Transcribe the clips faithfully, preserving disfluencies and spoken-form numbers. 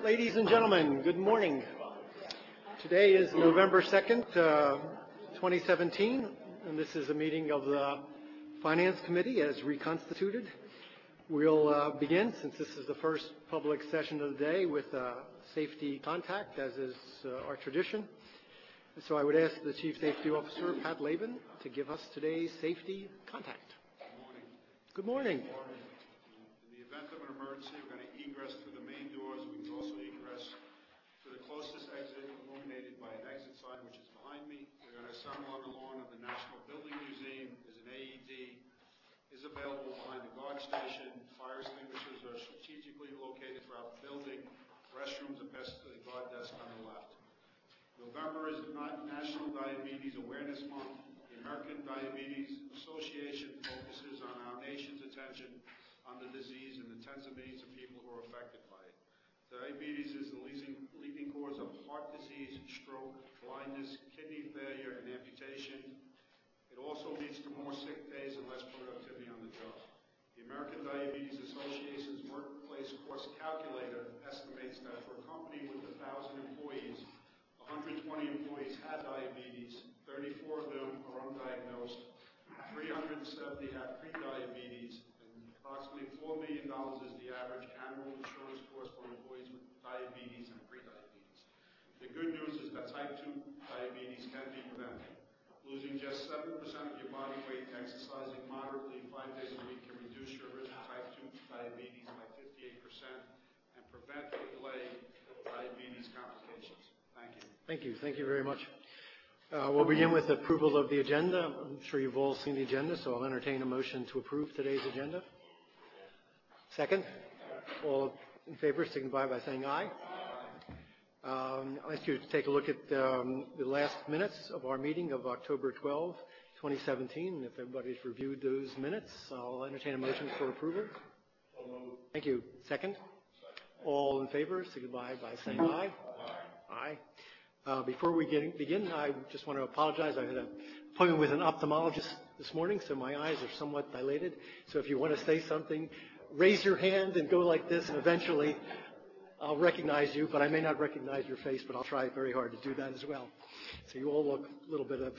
Ladies and gentlemen, good morning. Today is November second, uh, twenty seventeen, and this is a meeting of the Finance Committee as reconstituted. We'll uh, begin, since this is the first public session of the day, with uh, safety contact, as is uh, our tradition. So I would ask the Chief Safety Officer, Pat Laban, to give us today's safety contact. Good morning. Good morning. Good morning. In the event of an emergency, we're going to egress through the main doors. We can also egress to the closest exit, illuminated by an exit sign, which is behind me. We're going to assemble on the lawn of the National Building Museum. There's an A E D is available behind the guard station. Fire extinguishers are strategically located throughout the building. Restrooms are best to the guard desk on the left. November is not National Diabetes Awareness Month. The American Diabetes Association focuses on our nation's attention on the disease and the tens of millions of people who are affected by it. Diabetes is the leading, leading cause of heart disease, stroke, blindness, kidney failure, and amputation. It also leads to more sick days and less productivity on the job. The American Diabetes Association's workplace cost calculator estimates that for a company with one thousand employees, one hundred twenty employees had diabetes, thirty-four of them are undiagnosed, three hundred seventy have pre-diabetes, and approximately four million dollars is the average annual insurance cost for employees with diabetes and pre-diabetes. The good news is that type two diabetes can be prevented. Losing just seven percent of your body weight and exercising moderately five days a week can reduce your risk of type two diabetes by fifty-eight percent and prevent or delay diabetes complications. Thank you. Thank you. Thank you very much. Uh, we'll begin with approval of the agenda. I'm sure you've all seen the agenda, so I'll entertain a motion to approve today's agenda. Second? All in favor signify by saying aye. Um, I'd like you to take a look at um, the last minutes of our meeting of October twelfth, twenty seventeen. If everybody's reviewed those minutes, I'll entertain a motion for approval. Thank you. Second? All in favor signify by saying aye. Aye. Uh, before we get, begin, I just want to apologize. I had an appointment with an ophthalmologist this morning, so my eyes are somewhat dilated. So if you want to say something, raise your hand and go like this, and eventually I'll recognize you, but I may not recognize your face, but I'll try very hard to do that as well. So you all look a little bit of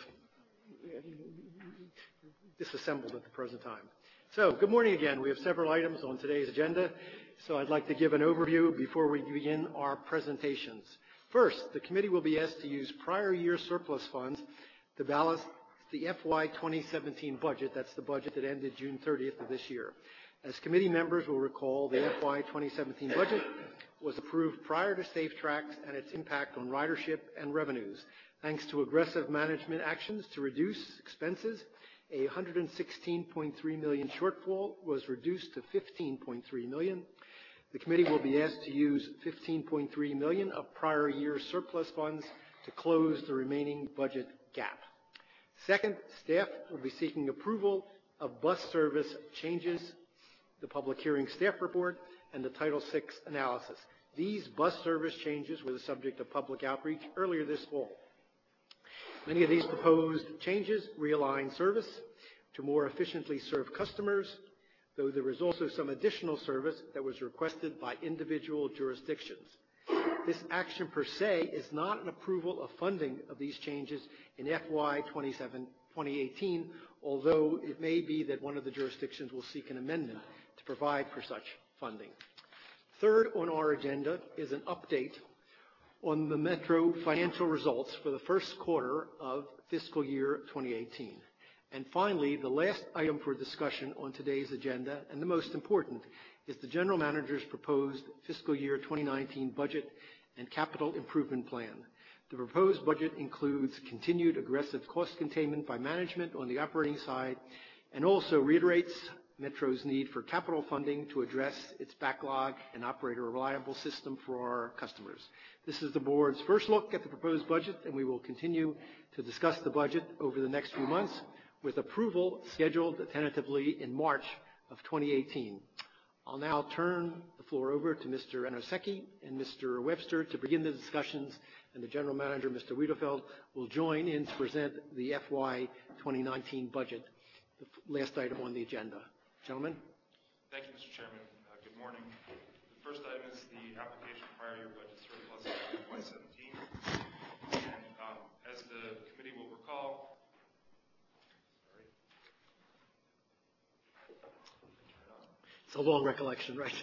disassembled at the present time. So good morning again. We have several items on today's agenda, so I'd like to give an overview before we begin our presentations. First, the committee will be asked to use prior year surplus funds to balance the F Y twenty seventeen budget. That's the budget that ended June thirtieth of this year. As committee members will recall, the F Y twenty seventeen budget was approved prior to SafeTrack and its impact on ridership and revenues. Thanks to aggressive management actions to reduce expenses, a one hundred sixteen point three million dollars shortfall was reduced to fifteen point three million dollars. The committee will be asked to use fifteen point three million dollars of prior year surplus funds to close the remaining budget gap. Second, staff will be seeking approval of bus service changes, the public hearing staff report, and the Title six analysis. These bus service changes were the subject of public outreach earlier this fall. Many of these proposed changes realign service to more efficiently serve customers, though there is also some additional service that was requested by individual jurisdictions. This action per se is not an approval of funding of these changes in F Y twenty eighteen, although it may be that one of the jurisdictions will seek an amendment to provide for such funding. Third on our agenda is an update on the Metro financial results for the first quarter of fiscal year twenty eighteen. And finally, the last item for discussion on today's agenda, and the most important, is the General Manager's proposed fiscal year twenty nineteen budget and capital improvement plan. The proposed budget includes continued aggressive cost containment by management on the operating side, and also reiterates Metro's need for capital funding to address its backlog and operate a reliable system for our customers. This is the board's first look at the proposed budget, and we will continue to discuss the budget over the next few months, with approval scheduled tentatively in March of twenty eighteen. I'll now turn the floor over to Mister Anoseki and Mister Webster to begin the discussions, and the General Manager, Mister Wiedefeld, will join in to present the F Y twenty nineteen budget, the last item on the agenda. Gentlemen. Thank you, Mister Chairman. Uh, good morning. The first item is the application prior year budget It's a long recollection, right?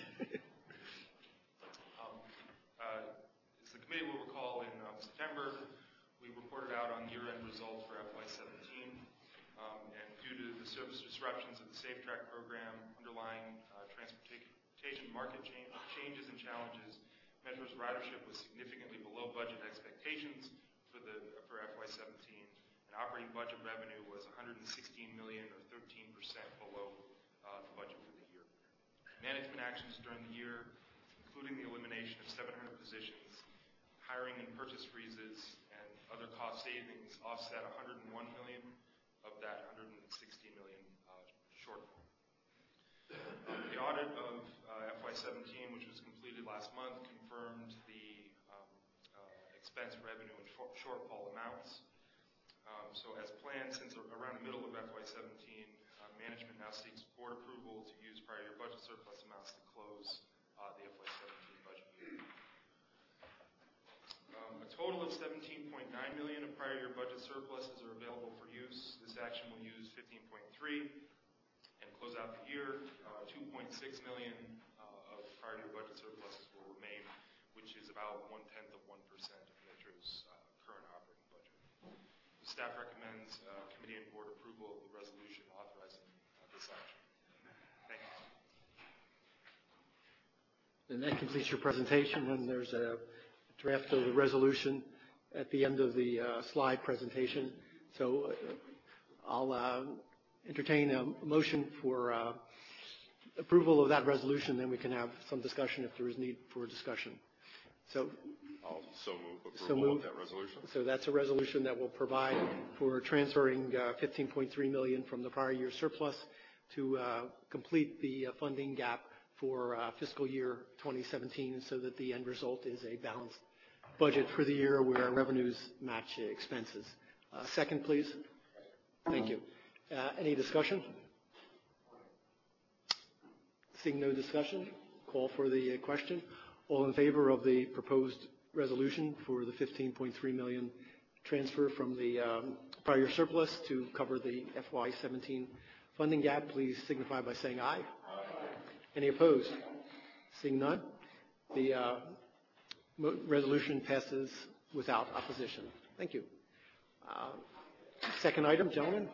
um, uh, as the committee will recall, in um, September, we reported out on year-end results for F Y seventeen, um, and due to the service disruptions of the SafeTrack program, underlying uh, transportation market change, changes and challenges, Metro's ridership was significantly below budget expectations for the for F Y seventeen, and operating budget revenue was one hundred sixteen million dollars or thirteen percent below uh, the budget for the year. Management actions during the year, including the elimination of seven hundred positions, hiring and purchase freezes, and other cost savings, offset one hundred one million dollars of that one hundred sixty million dollars uh, shortfall. Um, the audit of uh, F Y seventeen, which was completed last month, confirmed the um, uh, expense, revenue, and shortfall amounts. Um, so as planned, since around the middle of F Y seventeen, uh, management now seeks board approval to use prior year budget surplus amounts to close uh, the F Y seventeen budget year. Um, a total of seventeen point nine million dollars of prior year budget surpluses are available for use. This action will use fifteen point three and close out the year. Uh, two point six million dollars uh, of prior year budget surpluses will remain, which is about one-tenth of one percent of Metro's uh, current operating budget. The staff recommends uh, committee and board approval of the resolution authorizing uh, this action. Thank you. And that completes your presentation, and there's a draft of the resolution at the end of the uh, slide presentation. So uh, I'll uh, entertain a motion for uh, approval of that resolution, then we can have some discussion if there is need for discussion. So, I'll so move approval so move, of that resolution. So that's a resolution that will provide for transferring uh, fifteen point three million dollars from the prior year surplus to uh, complete the uh, funding gap for uh, fiscal year twenty seventeen, so that the end result is a balanced budget for the year where revenues match expenses. Uh, second, please. Thank you. Uh, any discussion? Seeing no discussion, call for the question. All in favor of the proposed resolution for the fifteen point three million dollars transfer from the um, prior year surplus to cover the F Y seventeen funding gap, please signify by saying aye. Aye. Any opposed? Seeing none, the uh, resolution passes without opposition. Thank you. Uh, second item, gentlemen.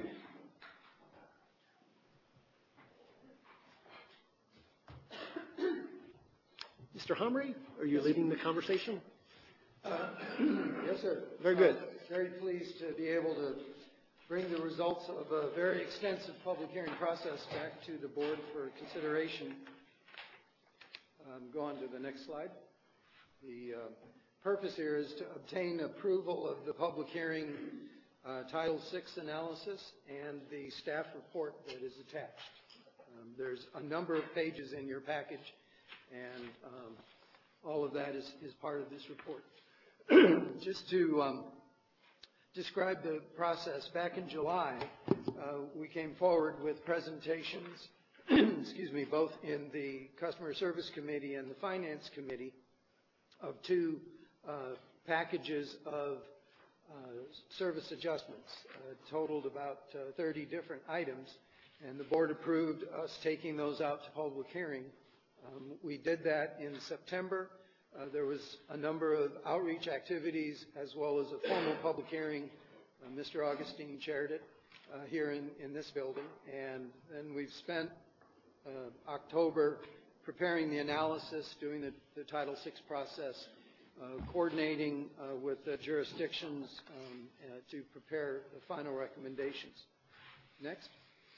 Mister Humry, are you leading the conversation? Uh, yes, sir. Very good. Uh, very pleased to be able to bring the results of a very extensive public hearing process back to the board for consideration. Um, go on to the next slide. The uh, purpose here is to obtain approval of the public hearing uh, Title six analysis and the staff report that is attached. Um, there's a number of pages in your package, and um, all of that is, is part of this report. Just to um, describe the process, back in July, uh, we came forward with presentations, excuse me, both in the Customer Service Committee and the Finance Committee of two uh, packages of uh, service adjustments, uh, totaled about uh, thirty different items, and the board approved us taking those out to public hearing. Um, we did that in September. Uh, there was a number of outreach activities as well as a formal public hearing. Uh, Mister Augustine chaired it uh, here in, in this building. And then we've spent uh, October preparing the analysis, doing the, the Title six process, uh, coordinating uh, with the jurisdictions um, uh, to prepare the final recommendations. Next.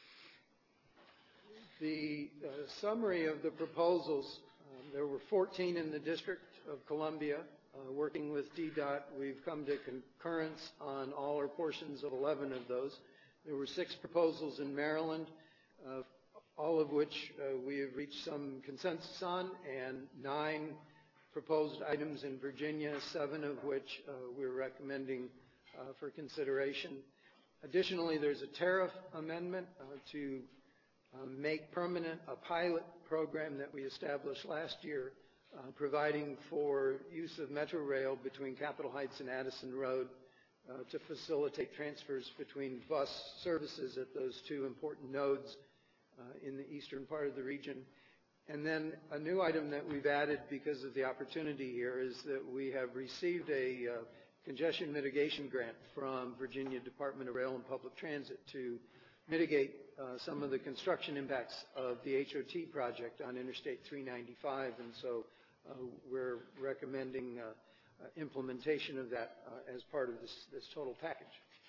The uh, summary of the proposals, um, there were fourteen in the District of Columbia. Uh, working with D DOT, we've come to concurrence on all or portions of eleven of those. There were six proposals in Maryland, uh, all of which uh, we have reached some consensus on, and nine proposed items in Virginia, seven of which uh, we're recommending uh, for consideration. Additionally, there's a tariff amendment uh, to Um, make permanent a pilot program that we established last year, uh, providing for use of Metro Rail between Capitol Heights and Addison Road uh, to facilitate transfers between bus services at those two important nodes uh, in the eastern part of the region. And then a new item that we've added because of the opportunity here is that we have received a uh, congestion mitigation grant from Virginia Department of Rail and Public Transit to mitigate uh, some of the construction impacts of the H O T project on Interstate three ninety-five. And so uh, we're recommending uh, uh, implementation of that uh, as part of this, this total package.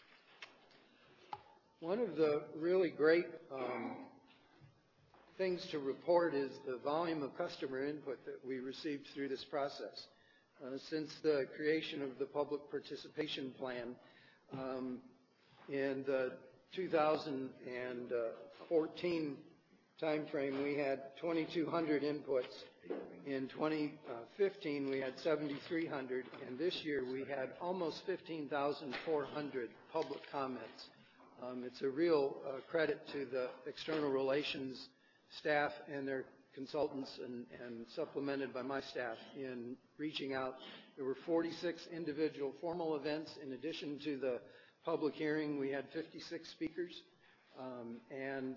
One of the really great um, things to report is the volume of customer input that we received through this process. Uh, since the creation of the public participation plan um, in the two thousand fourteen timeframe, we had twenty-two hundred inputs. In twenty fifteen, we had seventy-three hundred, and this year we had almost fifteen thousand four hundred public comments. Um, it's a real uh, credit to the external relations staff and their consultants and, and supplemented by my staff in reaching out. There were forty-six individual formal events. In addition to the public hearing, we had fifty-six speakers. Um, and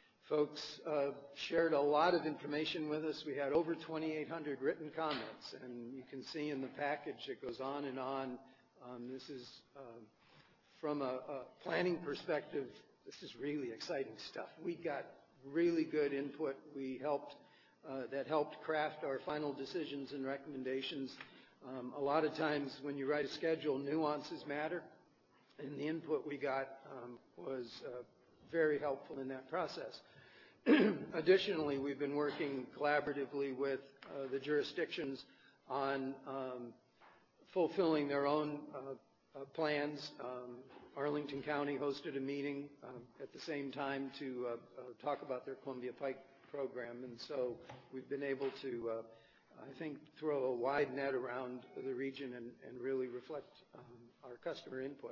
folks uh, shared a lot of information with us. We had over twenty-eight hundred written comments. And you can see in the package it goes on and on. Um, this is, uh, from a, a planning perspective, this is really exciting stuff. We got really good input. We helped, uh, that helped craft our final decisions and recommendations. Um, a lot of times when you write a schedule, nuances matter, and the input we got um, was uh, very helpful in that process. Additionally, we've been working collaboratively with uh, the jurisdictions on um, fulfilling their own uh, uh, plans. Um, Arlington County hosted a meeting uh, at the same time to uh, uh, talk about their Columbia Pike program, and so we've been able to, uh, I think, throw a wide net around the region and, and really reflect um, our customer input.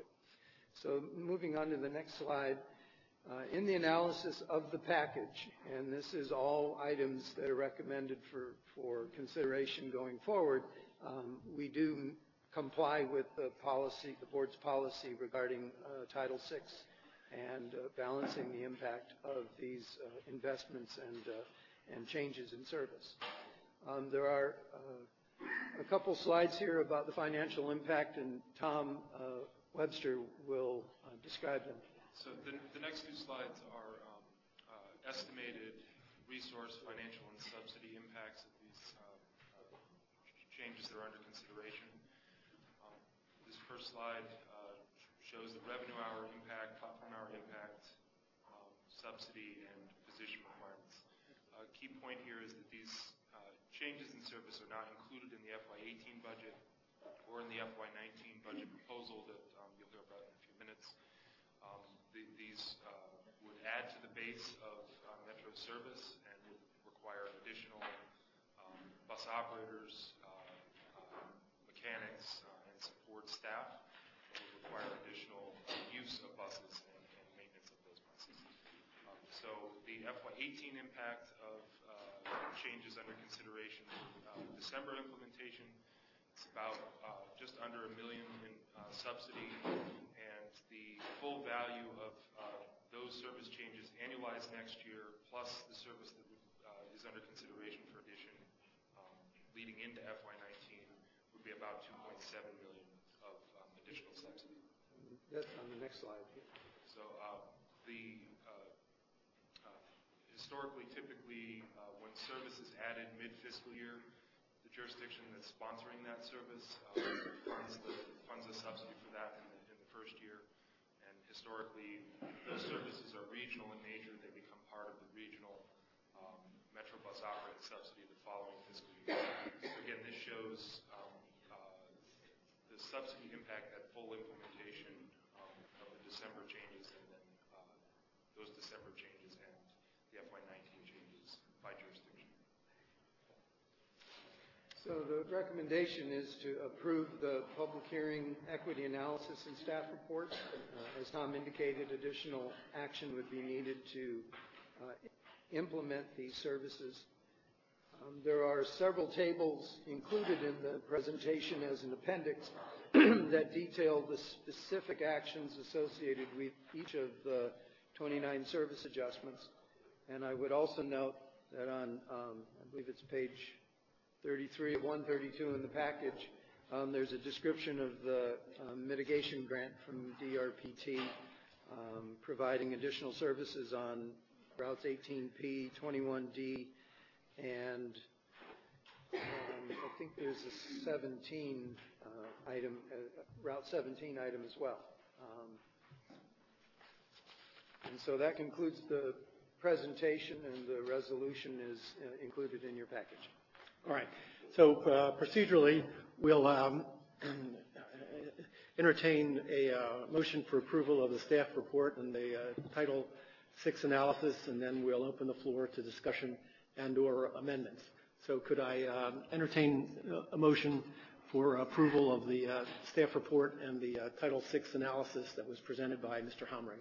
So moving on to the next slide, uh, in the analysis of the package, and this is all items that are recommended for, for consideration going forward, um, we do comply with the policy, the board's policy regarding uh, Title six and uh, balancing the impact of these uh, investments and, uh, and changes in service. Um, there are uh, a couple slides here about the financial impact, and Tom uh, Webster will uh, describe them. So the, the next two slides are um, uh, estimated resource, financial, and subsidy impacts of these uh, changes that are under consideration. First slide uh, shows the revenue hour impact, platform hour impact, um, subsidy, and position requirements. A uh, key point here is that these uh, changes in service are not included in the F Y eighteen budget or in the F Y nineteen budget proposal that um, you'll hear about in a few minutes. Um, the, these uh, would add to the base of uh, Metro service and would require additional um, bus operators, uh, uh, mechanics, uh, support staff, and would require additional use of buses and, and maintenance of those buses. Um, so the F Y eighteen impact of uh, changes under consideration for uh, December implementation, it's about uh, just under a million in uh, subsidy, and the full value of uh, those service changes annualized next year, plus the service that would, uh, is under consideration for addition um, leading into F Y nineteen would be about two point seven million. Additional subsidy. That's on the next slide. So uh, the uh, uh, historically, typically, uh, when service is added mid-fiscal year, the jurisdiction that's sponsoring that service uh, funds the funds the subsidy for that in the, in the first year. And historically, those services are regional in nature. They become part of the regional um, Metro bus operating subsidy the following fiscal year. So again, this shows um, the subsidy impact at full implementation um, of the December changes, and then uh, those December changes and the F Y nineteen changes by jurisdiction. So the recommendation is to approve the public hearing, equity analysis, and staff report. Uh, as Tom indicated, additional action would be needed to uh, implement these services. Um, there are several tables included in the presentation as an appendix that detail the specific actions associated with each of the twenty-nine service adjustments. And I would also note that on, um, I believe it's page thirty-three, one thirty-two in the package, um, there's a description of the um, mitigation grant from D R P T um, providing additional services on routes eighteen P, twenty-one D, and um, I think there's a seventeen uh, item, uh, Route seventeen item as well. Um, and so that concludes the presentation, and the resolution is uh, included in your package. All right. So uh, procedurally, we'll um, entertain a uh, motion for approval of the staff report and the uh, Title six analysis, and then we'll open the floor to discussion and or amendments. So could I um, entertain a motion for approval of the uh, staff report and the uh, Title six analysis that was presented by Mister Hamre?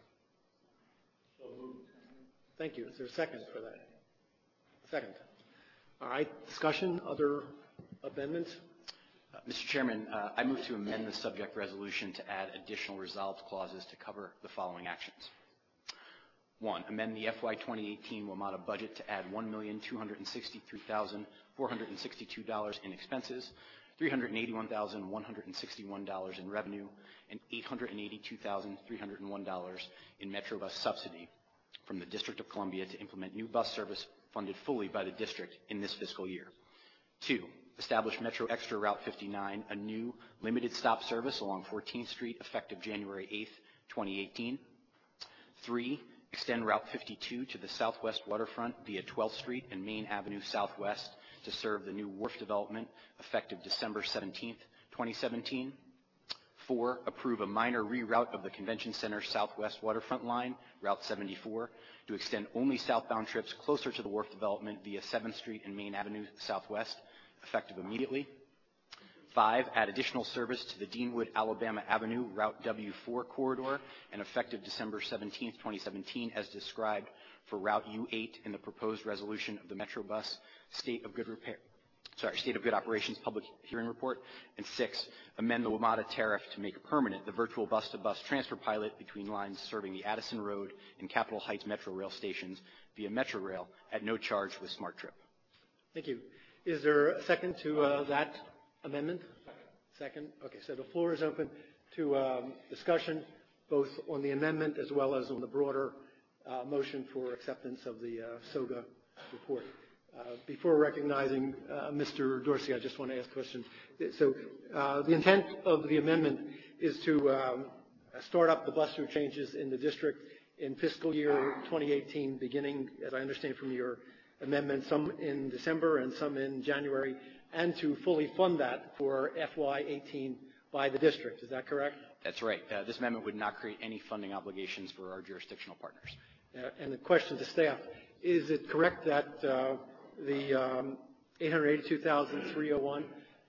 So moved. Thank you. Is there a second for that? Second. All right. Discussion, other amendments? Uh, Mister Chairman, uh, I move to amend the subject resolution to add additional resolved clauses to cover the following actions. One, amend the F Y twenty eighteen WMATA budget to add one million two hundred sixty-three thousand four hundred sixty-two dollars in expenses, three hundred eighty-one thousand one hundred sixty-one dollars in revenue, and eight hundred eighty-two thousand three hundred one dollars in Metrobus subsidy from the District of Columbia to implement new bus service funded fully by the district in this fiscal year. Two, establish Metro Extra Route fifty-nine, a new limited stop service along fourteenth Street effective January eighth, twenty eighteen. Three, extend Route fifty-two to the southwest waterfront via twelfth Street and Main Avenue Southwest to serve the new wharf development effective December seventeenth, twenty seventeen. Four, approve a minor reroute of the Convention Center Southwest waterfront line, Route seventy-four, to extend only southbound trips closer to the wharf development via seventh Street and Main Avenue Southwest, effective immediately. Five, add additional service to the Deanwood Alabama Avenue Route W four corridor and effective December seventeenth, twenty seventeen, as described for Route U eight in the proposed resolution of the Metrobus State of Good Repair, sorry, State of Good Operations Public Hearing Report. And six, amend the WMATA tariff to make permanent the virtual bus-to-bus transfer pilot between lines serving the Addison Road and Capitol Heights Metro Rail stations via Metro Rail at no charge with Smart Trip. Thank you. Is there a second to uh, that amendment? Second. Okay, so the floor is open to um, discussion, both on the amendment as well as on the broader uh, motion for acceptance of the uh, SOGA report. Uh, before recognizing uh, Mister Dorsey, I just want to ask a question. So uh, the intent of the amendment is to um, start up the bus route changes in the district in fiscal year twenty eighteen, beginning, as I understand from your amendment, some in December and some in January, and to fully fund that for F Y eighteen by the district. Is that correct? That's right. Uh, this amendment would not create any funding obligations for our jurisdictional partners. Uh, and the question to staff, is it correct that uh, the um, eight hundred eighty-two thousand three hundred one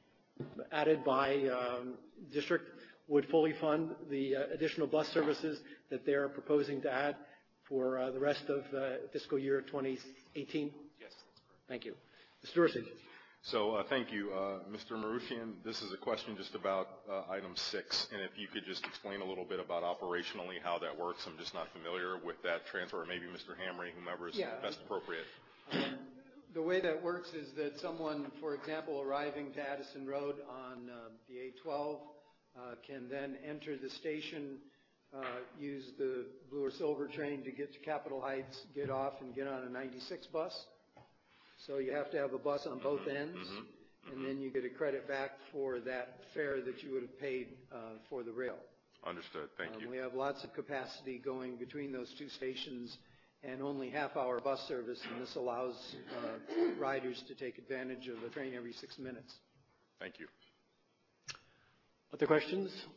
added by um, district would fully fund the uh, additional bus services that they're proposing to add for uh, the rest of uh, fiscal year twenty eighteen? Yes, that's correct. Thank you. Mister Dorsey. So uh, thank you, uh, Mister Marushian. This is a question just about uh, item six, and if you could just explain a little bit about operationally how that works. I'm just not familiar with that transfer, or maybe Mister Hamre, whomever is Yeah. best appropriate. Um, the way that works is that someone, for example, arriving to Addison Road on uh, the eight twelve uh, can then enter the station, uh, use the blue or silver train to get to Capitol Heights, get off, and get on a ninety-six bus. So you have to have a bus on both ends, mm-hmm. and then you get a credit back for that fare that you would have paid uh, for the rail. Understood. Thank um, you. We have lots of capacity going between those two stations and only half-hour bus service, and this allows uh, riders to take advantage of the train every six minutes. Thank you. Other questions?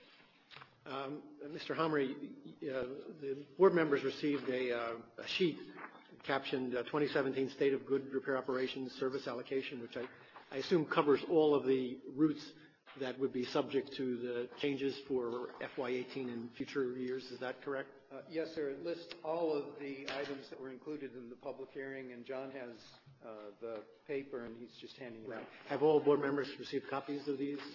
Um, Mister Hamre, uh, the board members received a, uh, a sheet captioned uh, twenty seventeen State of Good Repair Operations Service Allocation, which I, I assume covers all of the routes that would be subject to the changes for F Y eighteen and future years. Is that correct? Uh, yes, sir. It lists all of the items that were included in the public hearing, and John has uh, the paper, and he's just handing it out. Have all board members received copies of these?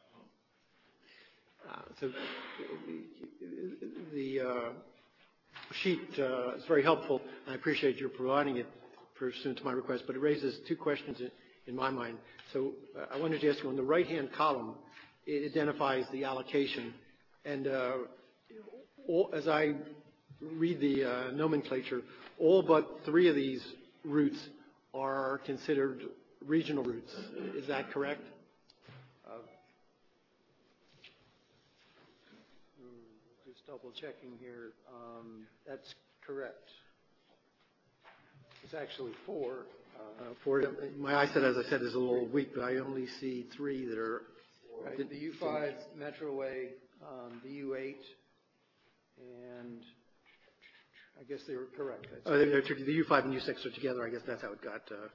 Uh, so the uh, sheet uh, is very helpful. I appreciate your providing it pursuant to my request, but it raises two questions in, in my mind. So uh, I wanted to ask you, on the right-hand column, it identifies the allocation. And uh, all, as I read the uh, nomenclature, all but three of these routes are considered regional routes. Is that correct? Uh, just double checking here. Um, that's correct. It's actually four. Uh, for my eyesight, as I said, is a little weak, but I only see three that are. Right, the U five Metroway, um, the U eight, and I guess they were correct. That's oh, they're, the U five and U six are together. I guess that's how it got uh,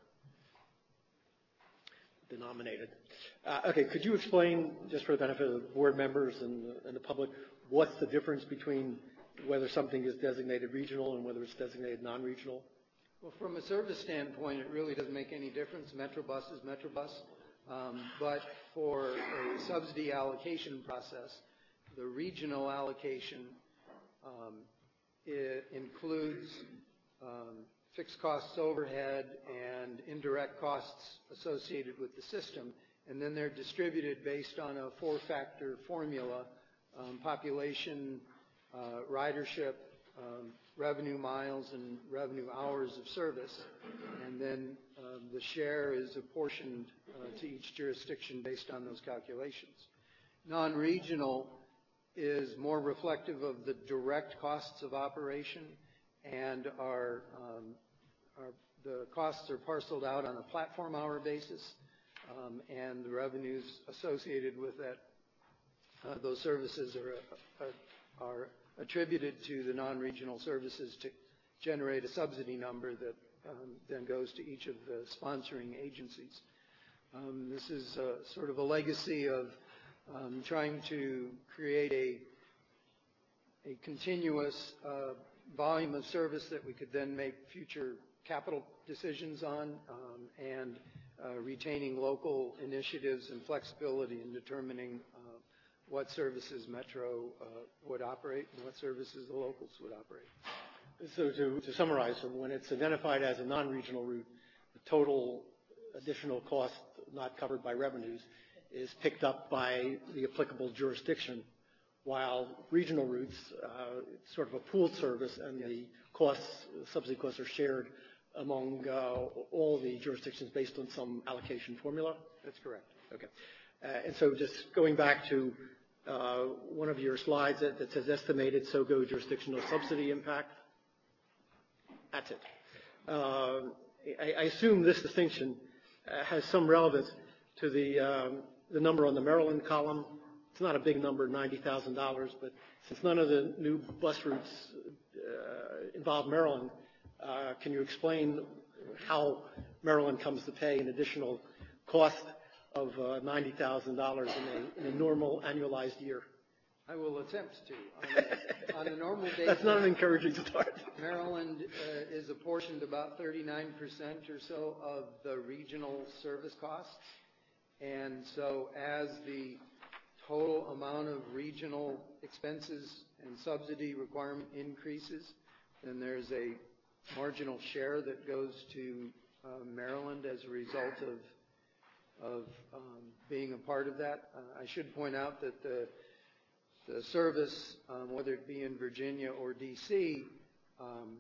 denominated. Uh, okay, could you explain, just for the benefit of the board members and, and the public, what's the difference between whether something is designated regional and whether it's designated non-regional? Well, from a service standpoint, it really doesn't make any difference. Metrobus is Metrobus. Um, but for a subsidy allocation process, the regional allocation um, it includes um, fixed costs overhead and indirect costs associated with the system, and then they're distributed based on a four-factor formula: um, population, uh, ridership, um, revenue miles, and revenue hours of service. And then uh, the share is apportioned uh, to each jurisdiction based on those calculations. Non-regional is more reflective of the direct costs of operation, and are, um, are the costs are parceled out on a platform hour basis, um, and the revenues associated with that, uh, those services are, uh, are attributed to the non-regional services to generate a subsidy number that um, then goes to each of the sponsoring agencies. Um, this is uh, sort of a legacy of um, trying to create a, a continuous uh, volume of service that we could then make future capital decisions on, um, and uh, retaining local initiatives and flexibility in determining uh, what services Metro uh, would operate and what services the locals would operate. So to, to summarize, so when it's identified as a non-regional route, the total additional cost not covered by revenues is picked up by the applicable jurisdiction, while regional routes, uh, it's sort of a pooled service, and yes, the costs, subsidy costs, are shared among uh, all the jurisdictions based on some allocation formula? That's correct. Okay. Uh, and so just going back to uh, one of your slides that, that says estimated S O G O jurisdictional subsidy impact, that's it. Uh, I, I assume this distinction uh, has some relevance to the, um, the number on the Maryland column. It's not a big number, ninety thousand dollars, but since none of the new bus routes uh, involve Maryland, uh, can you explain how Maryland comes to pay an additional cost of uh, ninety thousand dollars in a, in a normal annualized year? I will attempt to. On, on a normal basis, that's not an encouraging start. Maryland uh, is apportioned about thirty-nine percent or so of the regional service costs. And so as the total amount of regional expenses and subsidy requirement increases, then there's a marginal share that goes to uh, Maryland as a result of, of um, being a part of that. Uh, I should point out that the, the service, um, whether it be in Virginia or D C, um,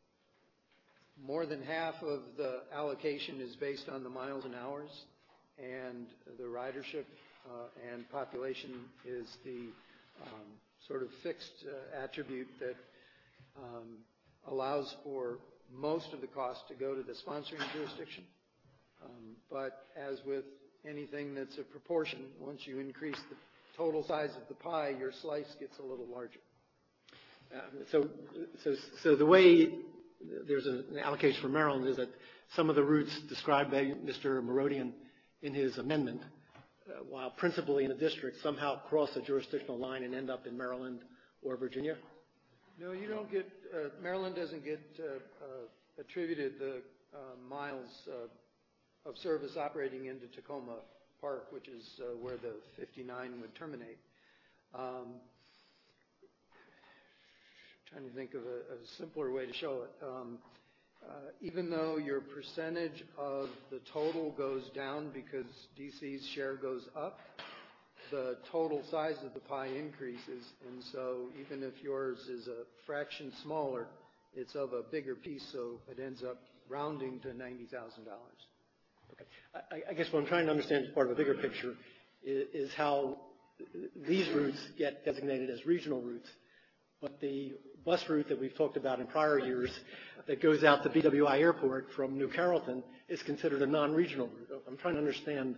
more than half of the allocation is based on the miles and hours, and the ridership uh, and population is the um, sort of fixed uh, attribute that um, allows for most of the cost to go to the sponsoring jurisdiction. Um, but as with anything that's a proportion, once you increase the total size of the pie, your slice gets a little larger. Uh, so, so, so the way there's an allocation for Maryland is that some of the routes described by Mister Marodian in his amendment, uh, while principally in the district, somehow cross a jurisdictional line and end up in Maryland or Virginia? No, you don't get, uh, Maryland doesn't get uh, uh, attributed the uh, miles uh, of service operating into Tacoma Park, which is uh, where the fifty-nine would terminate. Um, trying to think of a, a simpler way to show it. Um, uh, even though your percentage of the total goes down because D C's share goes up, the total size of the pie increases, and so even if yours is a fraction smaller, it's of a bigger piece, so it ends up rounding to ninety thousand dollars. Okay. I, I guess what I'm trying to understand as part of a bigger picture is, is how these routes get designated as regional routes, but the bus route that we've talked about in prior years that goes out to B W I Airport from New Carrollton is considered a non-regional route. I'm trying to understand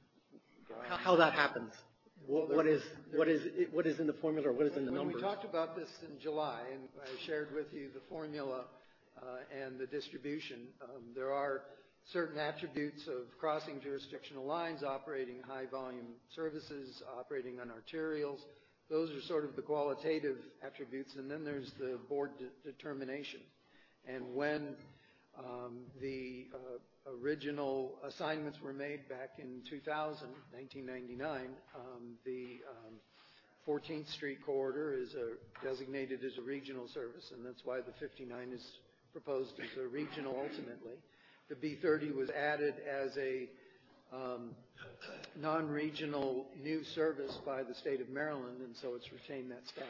how, how that happens. What, what is what is what is in the formula, or what is in the when numbers? We talked about this in July, and I shared with you the formula uh, and the distribution. Um, there are certain attributes of crossing jurisdictional lines, operating high-volume services, operating on arterials. Those are sort of the qualitative attributes, and then there's the board de- determination. And when um, the uh, original assignments were made back in two thousand, nineteen ninety-nine, um, the um, fourteenth Street corridor is a, designated as a regional service, and that's why the fifty-nine is proposed as a regional ultimately. The B thirty was added as a um, non-regional new service by the state of Maryland, and so it's retained that status.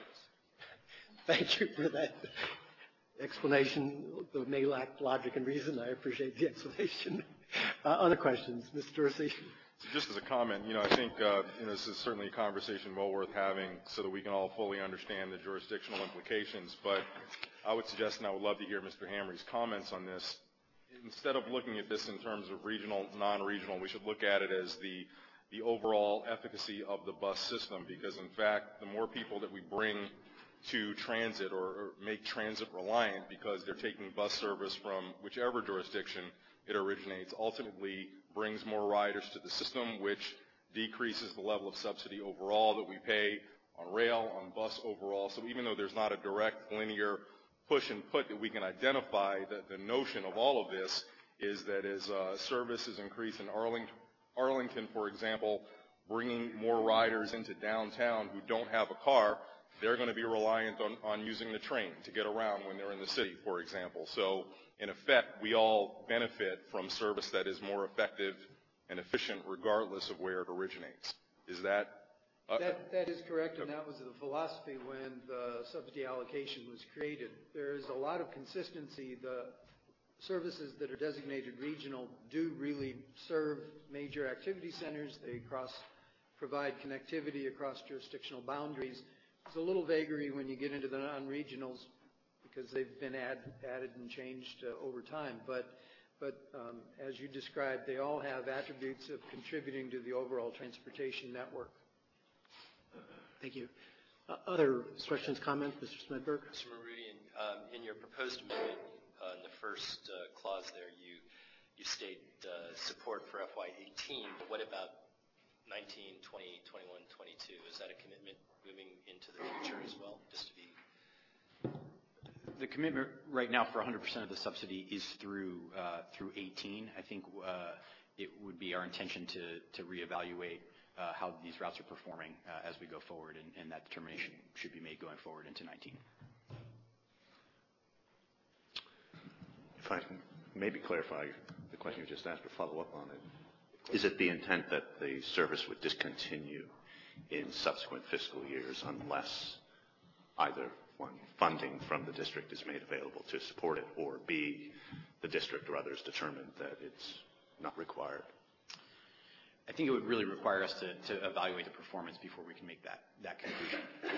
Thank you for that explanation. Though it may lack logic and reason, I appreciate the explanation. Uh, other questions? Mister Dorsey? So just as a comment, you know, I think uh, you know, this is certainly a conversation well worth having so that we can all fully understand the jurisdictional implications. But I would suggest, and I would love to hear Mister Hamry's comments on this, instead of looking at this in terms of regional, non-regional, we should look at it as the the overall efficacy of the bus system, because in fact, the more people that we bring to transit or, or make transit reliant because they're taking bus service from whichever jurisdiction it originates, ultimately brings more riders to the system, which decreases the level of subsidy overall that we pay on rail, on bus overall. So even though there's not a direct linear push and put that we can identify, the, the notion of all of this is that as uh, services increase in Arlington, Arlington, for example, bringing more riders into downtown who don't have a car, they're going to be reliant on, on using the train to get around when they're in the city, for example. So in effect, we all benefit from service that is more effective and efficient regardless of where it originates. Is that? Uh, that, that is correct, and that was the philosophy when the subsidy allocation was created. There is a lot of consistency. The services that are designated regional do really serve major activity centers. They cross, provide connectivity across jurisdictional boundaries. It's a little vagary when you get into the non-regionals because they've been add, added and changed uh, over time. But, but um, as you described, they all have attributes of contributing to the overall transportation network. Thank you. Uh, other questions, comments, Mister Smedberg? Mister Mehroutian, um, in your proposed amendment, uh, in the first uh, clause there, you you state uh, support for F Y eighteen, but what about nineteen, twenty, twenty-one, twenty-two? Is that a commitment moving into the future as well, just to be? The commitment right now for one hundred percent of the subsidy is through uh, through eighteen. I think uh, it would be our intention to to reevaluate uh, how these routes are performing uh, as we go forward, and, and that determination should be made going forward into nineteen. If I can maybe clarify the question you just asked or follow up on it, is it the intent that the service would discontinue in subsequent fiscal years unless either one, funding from the district is made available to support it, or B, the district or others determine that it's not required? I think it would really require us to, to evaluate the performance before we can make that, that conclusion.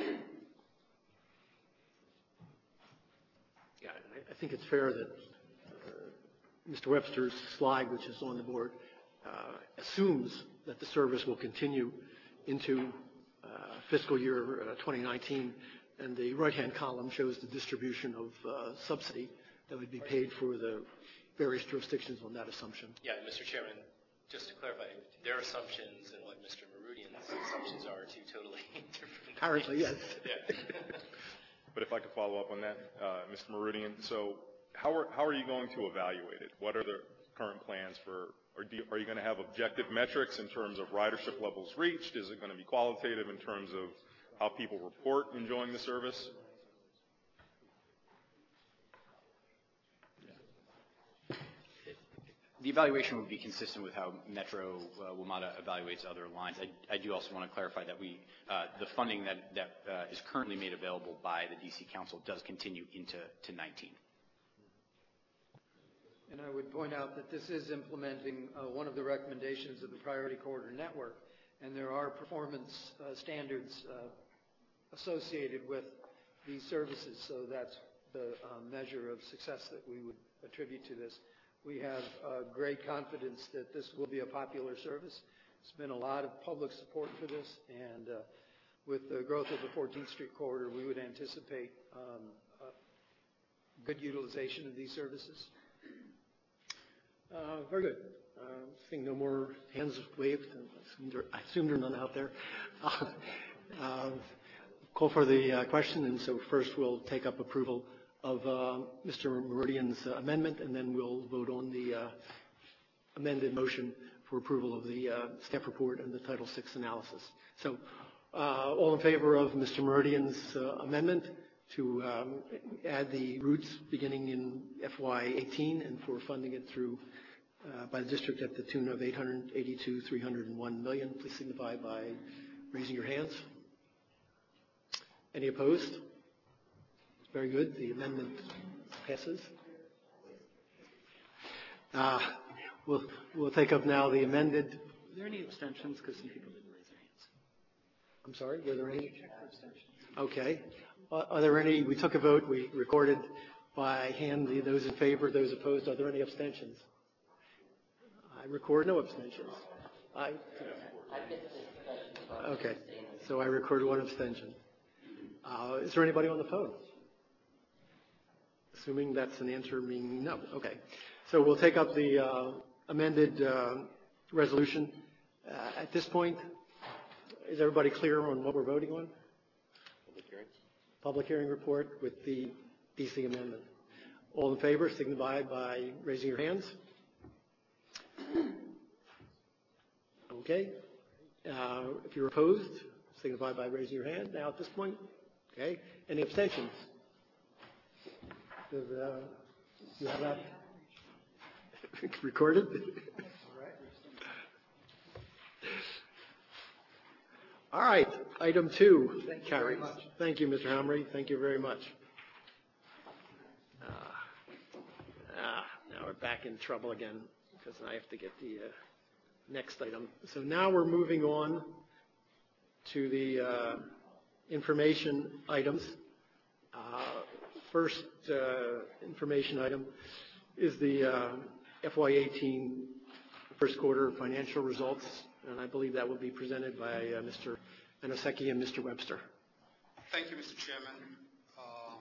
Yeah, I think it's fair that uh, Mister Webster's slide, which is on the board, uh, assumes that the service will continue into uh, fiscal year uh, twenty nineteen, and the right-hand column shows the distribution of uh, subsidy that would be paid for the various jurisdictions on that assumption. Yeah, Mister Chairman, just to clarify, their assumptions and what Mister Mehroutian's assumptions are two totally different Apparently, things. yes. Yeah. But if I could follow up on that, uh, Mister Mehroutian, so how are, how are you going to evaluate it? What are the current plans for, or do you, are you going to have objective metrics in terms of ridership levels reached? Is it going to be qualitative in terms of how people report enjoying the service? The evaluation would be consistent with how Metro uh, WMATA evaluates other lines. I, I do also want to clarify that we, uh, the funding that, that uh, is currently made available by the D C Council does continue into to nineteen. And I would point out that this is implementing uh, one of the recommendations of the Priority Corridor Network, and there are performance uh, standards uh, associated with these services, so that's the uh, measure of success that we would attribute to this. We have uh, great confidence that this will be a popular service. There's been a lot of public support for this, and uh, with the growth of the fourteenth Street corridor, we would anticipate um, uh, good utilization of these services. Uh, very good. Uh, seeing no more hands waved, I assume there, I assume there are none out there. Uh, uh, call for the uh, question, and so first we'll take up approval of uh, Mister Meridian's uh, amendment, and then we'll vote on the uh, amended motion for approval of the uh, staff report and the Title six analysis. So uh, all in favor of Mister Meridian's uh, amendment to um, add the routes beginning in F Y eighteen and for funding it through uh, by the district at the tune of eight hundred eighty-two thousand three hundred one million dollars, please signify by raising your hands. Any opposed? Very good. The amendment passes. Uh, we'll, we'll take up now the amended. Were there any abstentions? Because some people didn't raise their hands. I'm sorry, were there any? Okay. Uh, are there any? We took a vote. We recorded by hand the, those in favor, those opposed. Are there any abstentions? I record no abstentions. I. Okay. So I record one abstention. Uh, is there anybody on the phone? Assuming that's an answer meaning no. Okay. So we'll take up the uh, amended uh, resolution. Uh, at this point, is everybody clear on what we're voting on? Public hearing. Public hearing report with the D C amendment. All in favor, signify by raising your hands. Okay. Uh, if you're opposed, signify by raising your hand. Now at this point, okay. Any abstentions? Does, uh, you have that recorded? All right. Item two Thank you carries. very much. Thank you, Mister Hamre. Thank you very much. Uh, ah, now we're back in trouble again because I have to get the uh, next item. So now we're moving on to the uh, information items. Uh, First uh, information item is the uh, F Y eighteen first quarter financial results, and I believe that will be presented by uh, Mister Anoseki and Mister Webster. Thank you, Mister Chairman. Uh,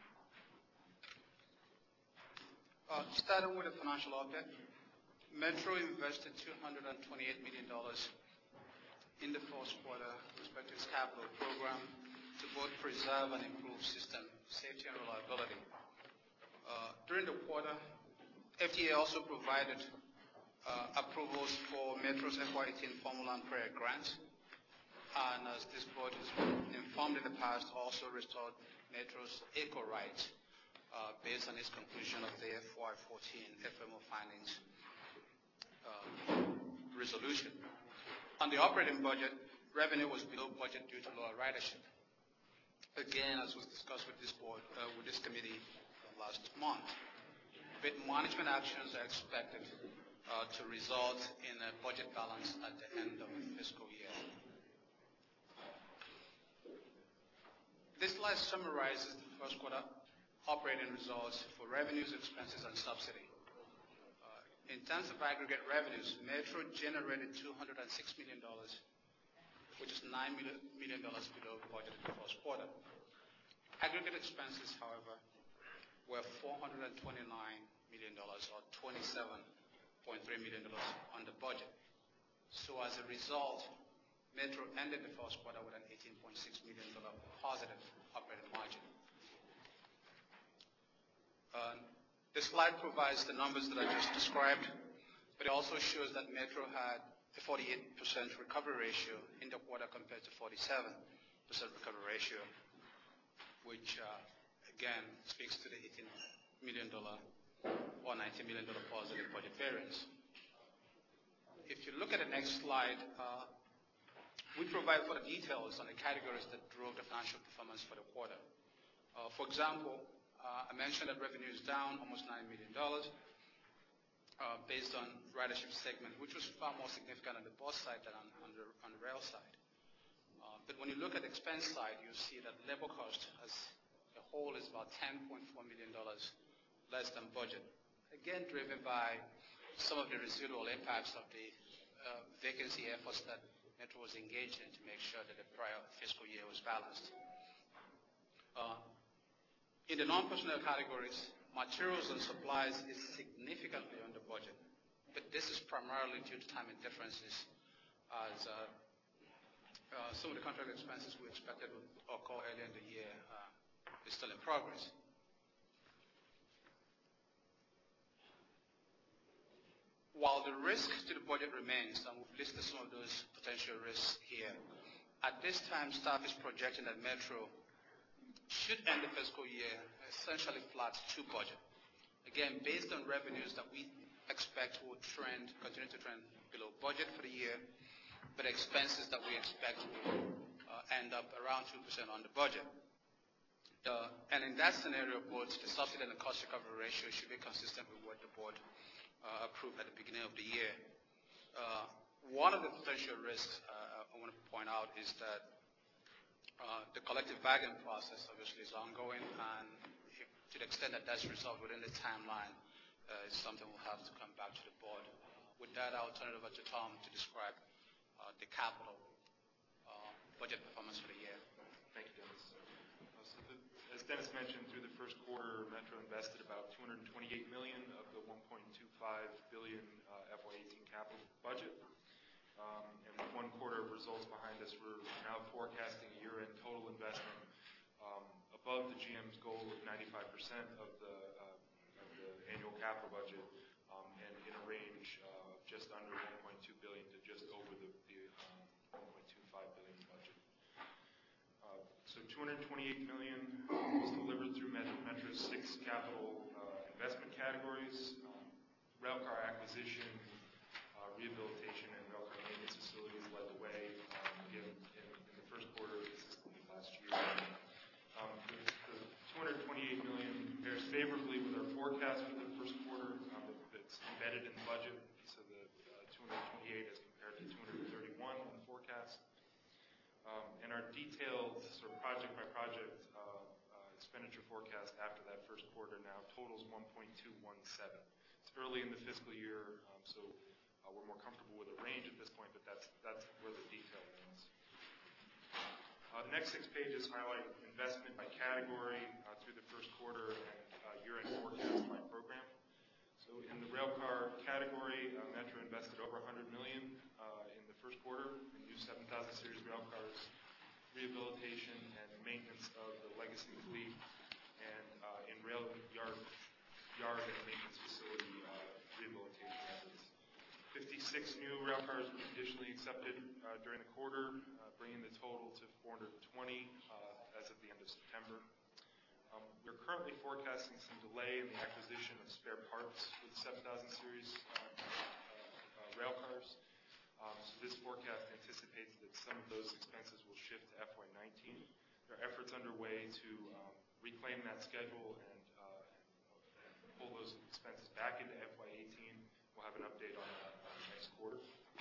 uh, starting with the financial update, Metro invested two hundred twenty-eight million dollars in the first quarter with respect to its capital program to both preserve and improve system safety and reliability. Uh, during the quarter, F D A also provided uh, approvals for Metro's F Y eighteen Formula and Prayer grants, and as this board has been informed in the past, also restored Metro's eco rights uh, based on its conclusion of the F Y fourteen F M O findings uh, resolution. On the operating budget, revenue was below budget due to lower ridership. Again, as was discussed with this board, uh, with this committee last month, but management actions are expected uh, to result in a budget balance at the end of the fiscal year. This slide summarizes the first quarter operating results for revenues, expenses, and subsidy. Uh, in terms of aggregate revenues, Metro generated two hundred six million dollars, which is nine million dollars below budget in the first quarter. Aggregate expenses, however, were four hundred twenty-nine million dollars, or twenty-seven point three million dollars under budget. So as a result, Metro ended the first quarter with an eighteen point six million dollars positive operating margin. Uh, this slide provides the numbers that I just described, but it also shows that Metro had a forty-eight percent recovery ratio in the quarter compared to forty-seven percent recovery ratio, which uh, again speaks to the eighteen million dollars or nineteen million dollars positive budget variance. if you look at the next slide, uh, we provide further details on the categories that drove the financial performance for the quarter. Uh, for example, uh, I mentioned that revenue is down almost nine million dollars uh, based on ridership segment, which was far more significant on the bus side than on, on, the, on the rail side. Uh, but when you look at the expense side, you see that labor cost as a whole is about ten point four million dollars less than budget. Again, driven by some of the residual impacts of the uh, vacancy efforts that Metro was engaged in to make sure that the prior fiscal year was balanced. Uh, in the non-personnel categories, materials and supplies is significantly under budget, but this is primarily due to timing differences as uh, uh, some of the contract expenses we expected would occur earlier in the year uh, is still in progress. While the risk to the budget remains, and we've listed some of those potential risks here, at this time staff is projecting that Metro should end the fiscal year essentially flat to budget. Again, based on revenues that we expect will trend, continue to trend below budget for the year, but expenses that we expect will uh, end up around two percent on the budget. Uh, and in that scenario, both the subsidy and the cost recovery ratio should be consistent with what the board uh, approved at the beginning of the year. Uh, one of the potential risks uh, I want to point out is that uh, the collective bargaining process obviously is ongoing, and if, to the extent that that's resolved within the timeline, uh, it's something we'll have to come back to the board. Uh, with that, I'll turn it over to Tom to describe uh, the capital uh, budget performance for the year. Thank you, Dennis. Uh, so the, as Dennis mentioned, through the first quarter, Metro invested about two hundred twenty-eight million dollars of the one point two five billion dollars uh, F Y eighteen capital budget. Um, and with one quarter of results behind us, we're now forecasting a year-end total investment um, above the G M's goal of ninety-five percent of the, uh, of the annual capital budget, um, and in a range of just under one point two billion dollars to just over the, the um, one point two five billion dollars budget. Uh, so two hundred twenty-eight million dollars was delivered through Metro, Metro's six capital uh, investment categories: um, railcar acquisition, uh, rehabilitation, and railcar maintenance facilities led the way um, in, in, in the first quarter, consistent with last year. Um, the, the two hundred twenty-eight million dollars compares favorably with our forecast for the first quarter. Um, that's embedded in the budget, so the uh, two hundred twenty-eight as compared to two hundred thirty-one in the forecast. Um, and our detailed sort of project by project uh, uh, expenditure forecast after that first quarter now totals one point two one seven. It's early in the fiscal year, um, so uh, we're more comfortable with a range at this point, but that's that's where the detail is. Uh, the next six pages highlight investment by category uh, through the first quarter and uh, year-end forecast by program. So in the railcar category, uh, Metro invested over one hundred million dollars uh, in the first quarter in new seven thousand series railcars, rehabilitation and maintenance of the legacy fleet, and uh, in rail yard, yard and maintenance facility uh, rehabilitation efforts. fifty-six new railcars were conditionally accepted uh, during the quarter, uh, bringing the total to four hundred twenty uh, as of the end of September. Um, we're currently forecasting some delay in the acquisition of spare parts for the seven thousand series uh, uh, uh, railcars. Um, so this forecast anticipates that some of those expenses will shift to F Y nineteen. There are efforts underway to um, reclaim that schedule and, uh, and pull those expenses back into F Y eighteen. We'll have an update on that uh, next quarter.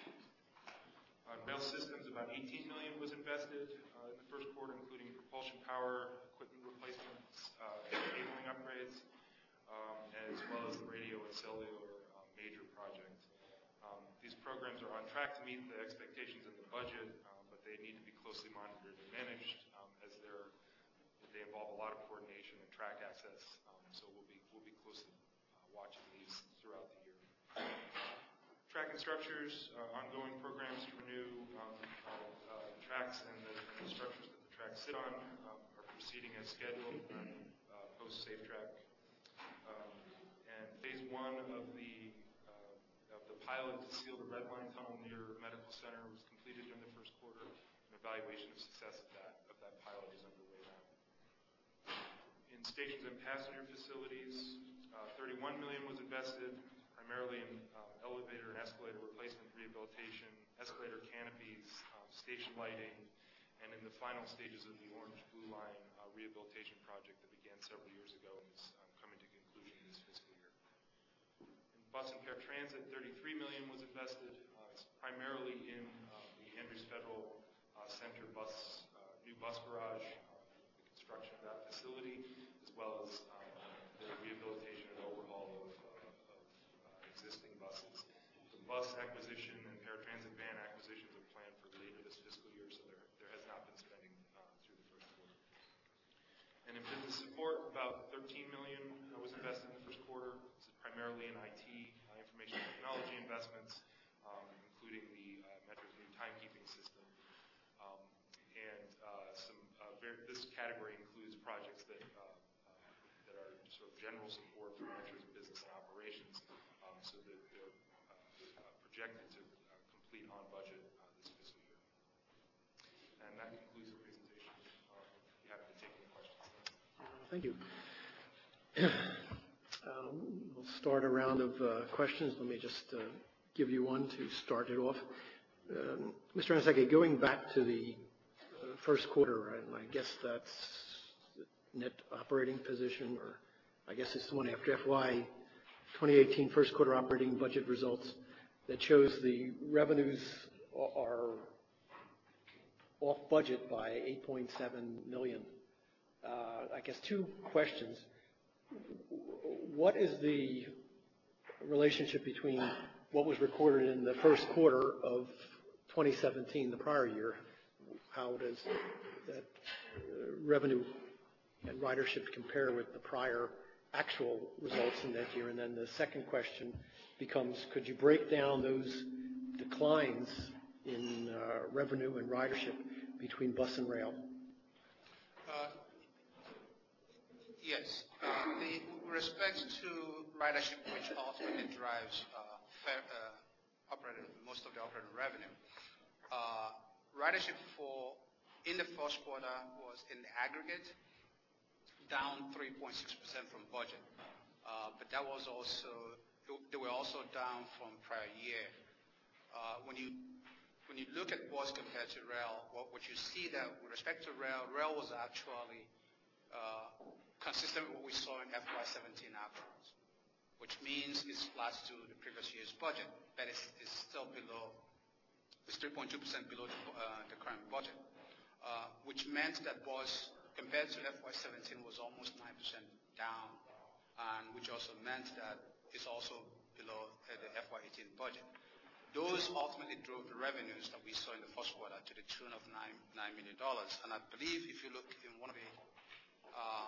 On rail systems, about eighteen million dollars was invested uh, in the first quarter, including propulsion power, equipment replacements, uh, cabling upgrades, um, as well as the radio and cellular uh, major projects. Um, these programs are on track to meet the expectations in the budget, um, but they need to be closely monitored and managed um, as they're, they involve a lot of coordination and track access. Um, so we'll be we'll be closely uh, watching these throughout the year. Track and structures, uh, ongoing programs to renew um, uh, uh, tracks and the, and the structures that the tracks sit on um, are proceeding as scheduled uh, post Safe Track. Um, and phase one of the uh, of the pilot to seal the Red Line tunnel near Medical Center was completed during the first quarter. An evaluation of success of that of that pilot is underway now. In stations and passenger facilities, uh, thirty-one million dollars was invested, primarily in um, elevator and escalator replacement rehabilitation, escalator canopies, um, station lighting, and in the final stages of the Orange Blue Line uh, rehabilitation project that began several years ago and is um, coming to conclusion this fiscal year. In bus and paratransit, thirty-three million dollars was invested. Uh, it's primarily in uh, the Andrews Federal uh, Center bus, uh, new bus garage, uh, the construction of that facility, as well as um, the rehabilitation and overhaul of, uh, of uh, existing buses. The bus acquisition and paratransit van acquisitions are planned for later this fiscal year, so there, there has not been spending uh, through the first quarter. And in business support, about thirteen million dollars uh, was invested in the first quarter. This is primarily in I T, uh, information technology investments, um, including the uh, Metro's new timekeeping system. Um, and uh, some uh, very, this category includes projects that uh, uh, that are sort of general support for Metro's business and operations, um, so that they're uh, uh, projected to uh, complete on budget uh, this fiscal year. And that concludes the presentation. Uh, I'd be happy to take any questions. Thank you. Um, we'll start a round of uh, questions. Let me just uh, give you one to start it off. Um, Mister Anosike, going back to the uh, first quarter, and I guess that's net operating position, or I guess it's the one after F Y twenty eighteen first quarter operating budget results that shows the revenues are off budget by eight point seven million dollars. Uh, I guess two questions. What is the relationship between what was recorded in the first quarter of twenty seventeen, the prior year? How does that uh, revenue and ridership compare with the prior actual results in that year? And then the second question becomes, could you break down those declines in uh, revenue and ridership between bus and rail? Uh, yes. Uh, the, with respect to ridership, which ultimately drives uh, fair, uh, operating, most of the operating revenue, uh, ridership for in the first quarter was in the aggregate down three point six percent from budget, uh, but that was also, they were also down from prior year. Uh, when you when you look at bus compared to rail, what, what you see that with respect to rail, rail was actually uh, consistent with what we saw in F Y seventeen actuals, which means it's flat to the previous year's budget, but it's, it's still below, it's three point two percent below the, uh, the current budget, uh, which meant that bus compared to F Y seventeen was almost nine percent down, and which also meant that it's also below uh, the F Y eighteen budget. Those ultimately drove the revenues that we saw in the first quarter to the tune of nine, nine million dollars. And I believe if you look in one of the, uh,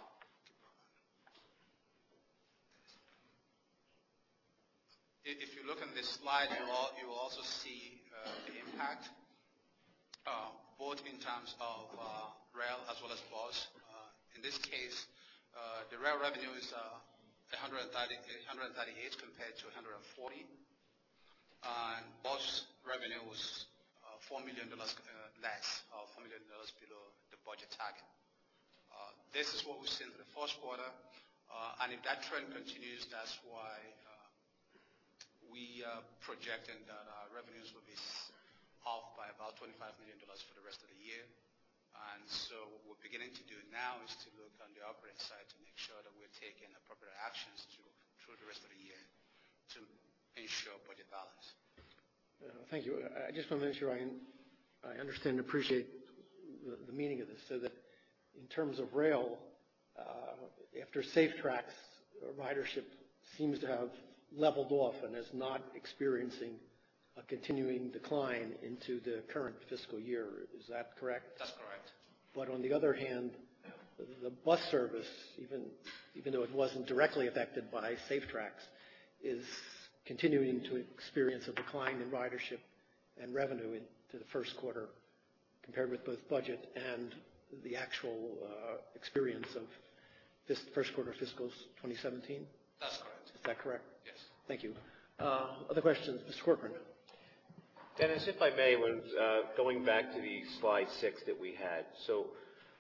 if you look on this slide, you will, you will also see uh, the impact, uh, both in terms of uh, rail as well as bus. Uh, in this case, uh, the rail revenue is uh, one hundred thirty-eight compared to one hundred forty. And bus revenue was uh, four million dollars uh, less, or four million dollars below the budget target. Uh, this is what we've seen for the first quarter, uh, and if that trend continues, that's why uh, we are projecting that our revenues will be off by about twenty-five million dollars for the rest of the year. And so what we're beginning to do now is to look on the operating side to make sure that we're taking appropriate actions to, through the rest of the year to ensure budget balance. Uh, thank you. I just want to make sure I, I understand and appreciate the, the meaning of this, so that in terms of rail, uh, after Safe Tracks, uh, ridership seems to have leveled off and is not experiencing a continuing decline into the current fiscal year. Is that correct? That's correct. But on the other hand, the, the bus service, even even though it wasn't directly affected by Safe Tracks, is continuing to experience a decline in ridership and revenue into the first quarter compared with both budget and the actual uh, experience of this first quarter fiscal twenty seventeen? That's correct. Is that correct? Yes. Thank you. Uh, other questions? Mister Corcoran. Dennis, if I may, when uh, going back to the slide six that we had, so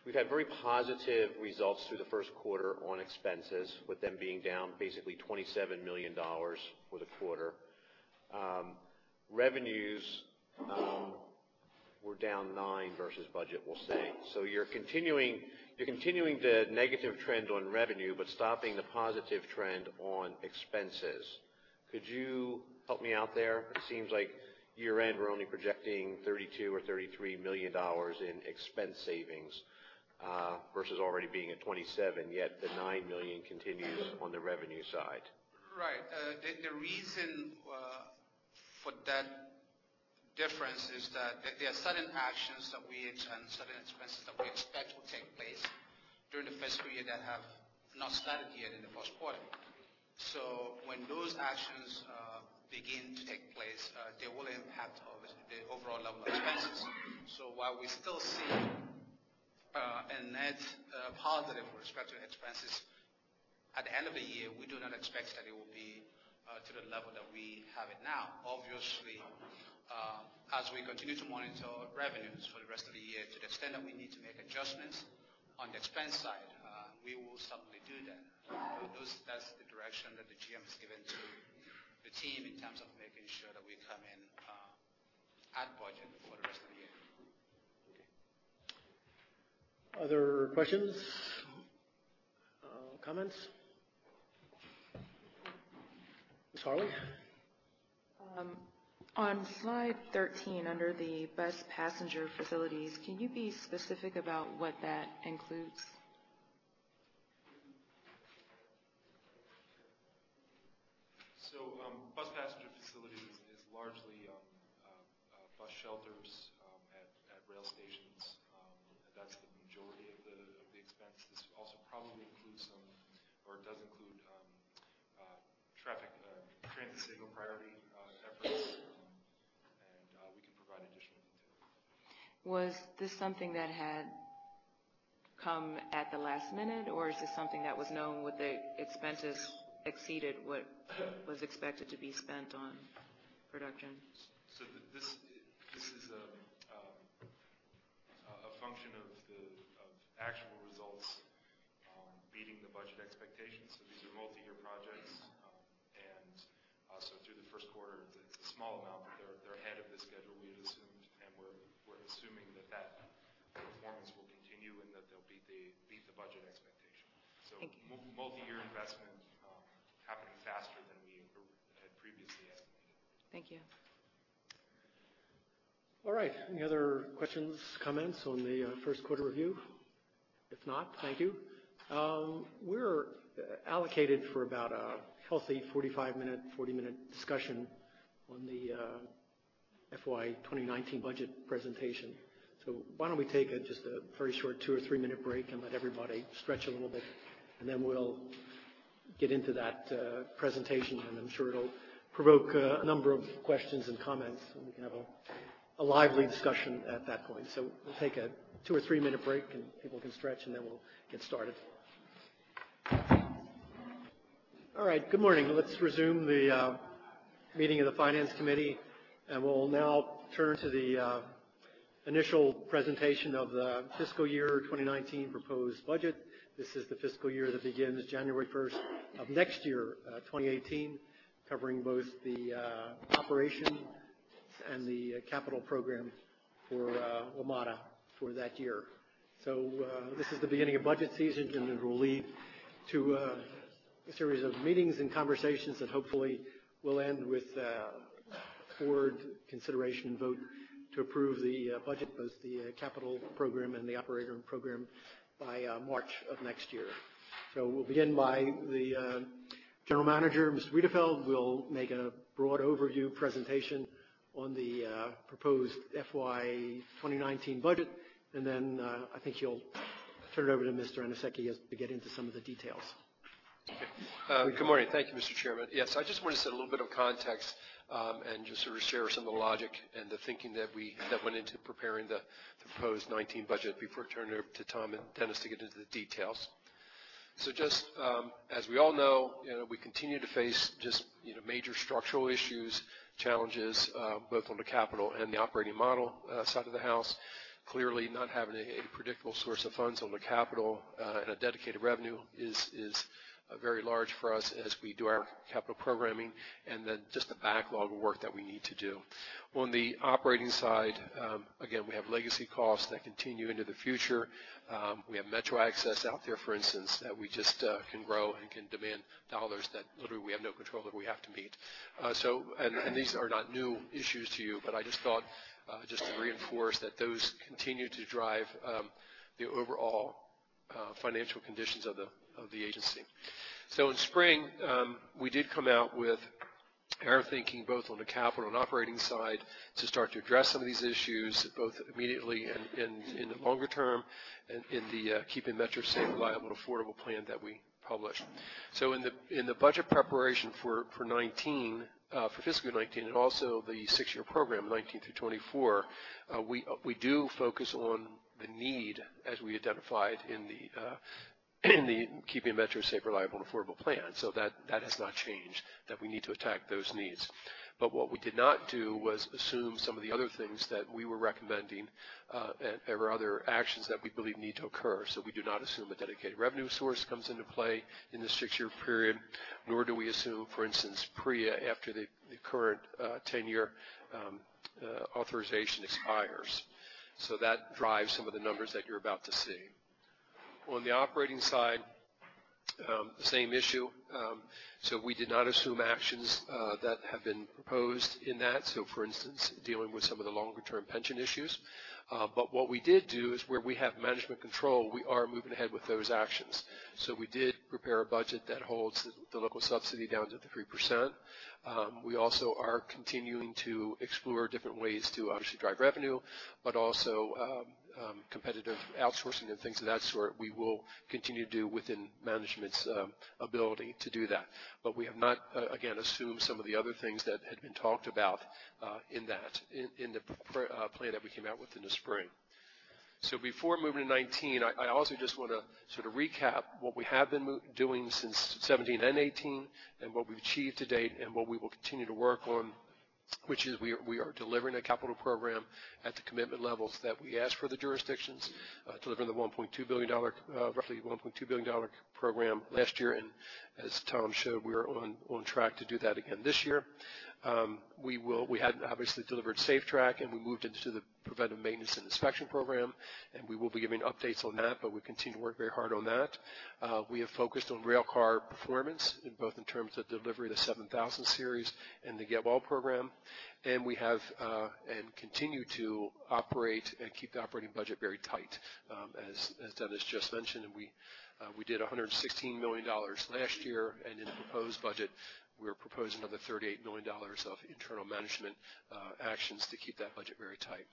we've had very positive results through the first quarter on expenses, with them being down basically twenty-seven million dollars for the quarter. Um, revenues um, were down nine versus budget, we'll say. So you're continuing, you're continuing the negative trend on revenue, but stopping the positive trend on expenses. Could you help me out there? It seems like year-end we're only projecting thirty-two or thirty-three million dollars in expense savings uh, versus already being at twenty-seven, yet the nine million dollars continues on the revenue side. Right. Uh, the, the reason uh, for that difference is that there are certain actions that we and certain expenses that we expect will take place during the fiscal year that have not started yet in the first quarter. So when those actions uh, begin to take place, uh, they will impact the overall level of expenses. So while we still see uh, a net uh, positive with respect to expenses, at the end of the year, we do not expect that it will be uh, to the level that we have it now. Obviously, uh, as we continue to monitor revenues for the rest of the year, to the extent that we need to make adjustments on the expense side, uh, we will certainly do that. Uh, those, that's the direction that the G M has given to the team in terms of making sure that we come in uh, at budget for the rest of the year. Other questions? Uh, comments? Miz Harley? Um, on slide thirteen, under the bus passenger facilities, can you be specific about what that includes? So um, bus passenger facilities is, is largely um, uh, uh, bus shelters um, at, at rail stations. Um, that's the majority of the, of the expense. This also probably includes some, or does include um, uh, traffic, uh, transit signal priority uh, efforts, um, and uh, we can provide additional detail. Was this something that had come at the last minute, or is this something that was known with the expenses exceeded what was expected to be spent on production? So th this this is a, um, a function of the of actual results um, beating the budget expectations. So these are multi-year projects, um, and uh, so through the first quarter, it's, it's a small amount, but they're they're ahead of the schedule we had assumed, and we're we're assuming that that performance will continue and that they'll beat the beat the budget expectation. So multi-year investment happening faster than we had previously estimated. Thank you. All right. Any other questions, comments on the uh, first quarter review? If not, thank you. Um, we're allocated for about a healthy forty-five minute, forty minute discussion on the uh, F Y twenty nineteen budget presentation. So why don't we take a, just a very short two or three minute break and let everybody stretch a little bit, and then we'll get into that uh, presentation, and I'm sure it'll provoke uh, a number of questions and comments, and we can have a, a lively discussion at that point. So we'll take a two or three minute break, and people can stretch, and then we'll get started. All right, good morning. Let's resume the uh, meeting of the Finance Committee, and we'll now turn to the uh, initial presentation of the fiscal year twenty nineteen proposed budget. This is the fiscal year that begins January first of next year, uh, twenty eighteen, covering both the uh, operation and the uh, capital program for uh, WMATA for that year. So uh, this is the beginning of budget season, and it will lead to uh, a series of meetings and conversations that hopefully will end with uh, board consideration and vote to approve the uh, budget, both the uh, capital program and the operator program, by uh, March of next year. So we'll begin by the uh, General Manager, Mister Wiedefeld, will make a broad overview presentation on the uh, proposed F Y twenty nineteen budget, and then uh, I think he'll turn it over to Mister Anoseki to get into some of the details. Okay. Uh, good morning. Thank you, Mister Chairman. Yes, I just want to set a little bit of context um, and just sort of share some of the logic and the thinking that we that went into preparing the, the proposed nineteen budget before turning it over to Tom and Dennis to get into the details. So just um, as we all know, you know, we continue to face just you know major structural issues, challenges, uh, both on the capital and the operating model uh, side of the house. Clearly, not having a, a predictable source of funds on the capital uh, and a dedicated revenue is, is uh, very large for us as we do our capital programming, and then just the backlog of work that we need to do. On the operating side, um, again, we have legacy costs that continue into the future. Um, we have Metro Access out there, for instance, that we just uh, can grow and can demand dollars that literally we have no control that we have to meet. Uh, so, and, and these are not new issues to you, but I just thought uh, just to reinforce that those continue to drive um, the overall uh, financial conditions of the of the agency. So in spring, um, we did come out with our thinking both on the capital and operating side to start to address some of these issues, both immediately and, and in the longer term, and in the uh, Keeping Metro Safe, Reliable, and Affordable plan that we published. So in the in the budget preparation for for nineteen, uh, for fiscal year nineteen, and also the six-year program, nineteen through twenty-four, uh, we we do focus on the need as we identified in the uh, in the Keeping Metro Safe, Reliable, and Affordable plan. So that, that has not changed, that we need to attack those needs. But what we did not do was assume some of the other things that we were recommending uh, and, or other actions that we believe need to occur. So we do not assume a dedicated revenue source comes into play in this six-year period, nor do we assume, for instance, P R I A after the, the current uh, ten-year um, uh, authorization expires. So that drives some of the numbers that you're about to see. On the operating side, um, the same issue. Um, so we did not assume actions uh, that have been proposed in that. So, for instance, dealing with some of the longer-term pension issues. Uh, but what we did do is where we have management control, we are moving ahead with those actions. So we did prepare a budget that holds the, the local subsidy down to the three percent. Um, we also are continuing to explore different ways to obviously drive revenue, but also um, um, competitive outsourcing and things of that sort we will continue to do within management's um, ability to do that. But we have not, uh, again, assumed some of the other things that had been talked about uh, in that, in, in the pr uh, plan that we came out with in the spring. So before moving to nineteen, I, I also just want to sort of recap what we have been doing since seventeen and eighteen and what we've achieved to date and what we will continue to work on, which is we are, we are delivering a capital program at the commitment levels that we asked for the jurisdictions, uh, delivering the one point two billion dollars, uh, roughly one point two billion dollars program last year, and as Tom showed, we are on, on track to do that again this year. Um, we will. We had obviously delivered SafeTrack, and we moved into the preventive maintenance and inspection program, and we will be giving updates on that. But we continue to work very hard on that. Uh, we have focused on rail car performance, in both in terms of delivery of the seven thousand series and the Get Well program, and we have uh, and continue to operate and keep the operating budget very tight, um, as, as Dennis just mentioned. And we uh, we did one hundred sixteen million dollars last year, and in the proposed budget, we're proposing another thirty-eight million dollars of internal management uh, actions to keep that budget very tight.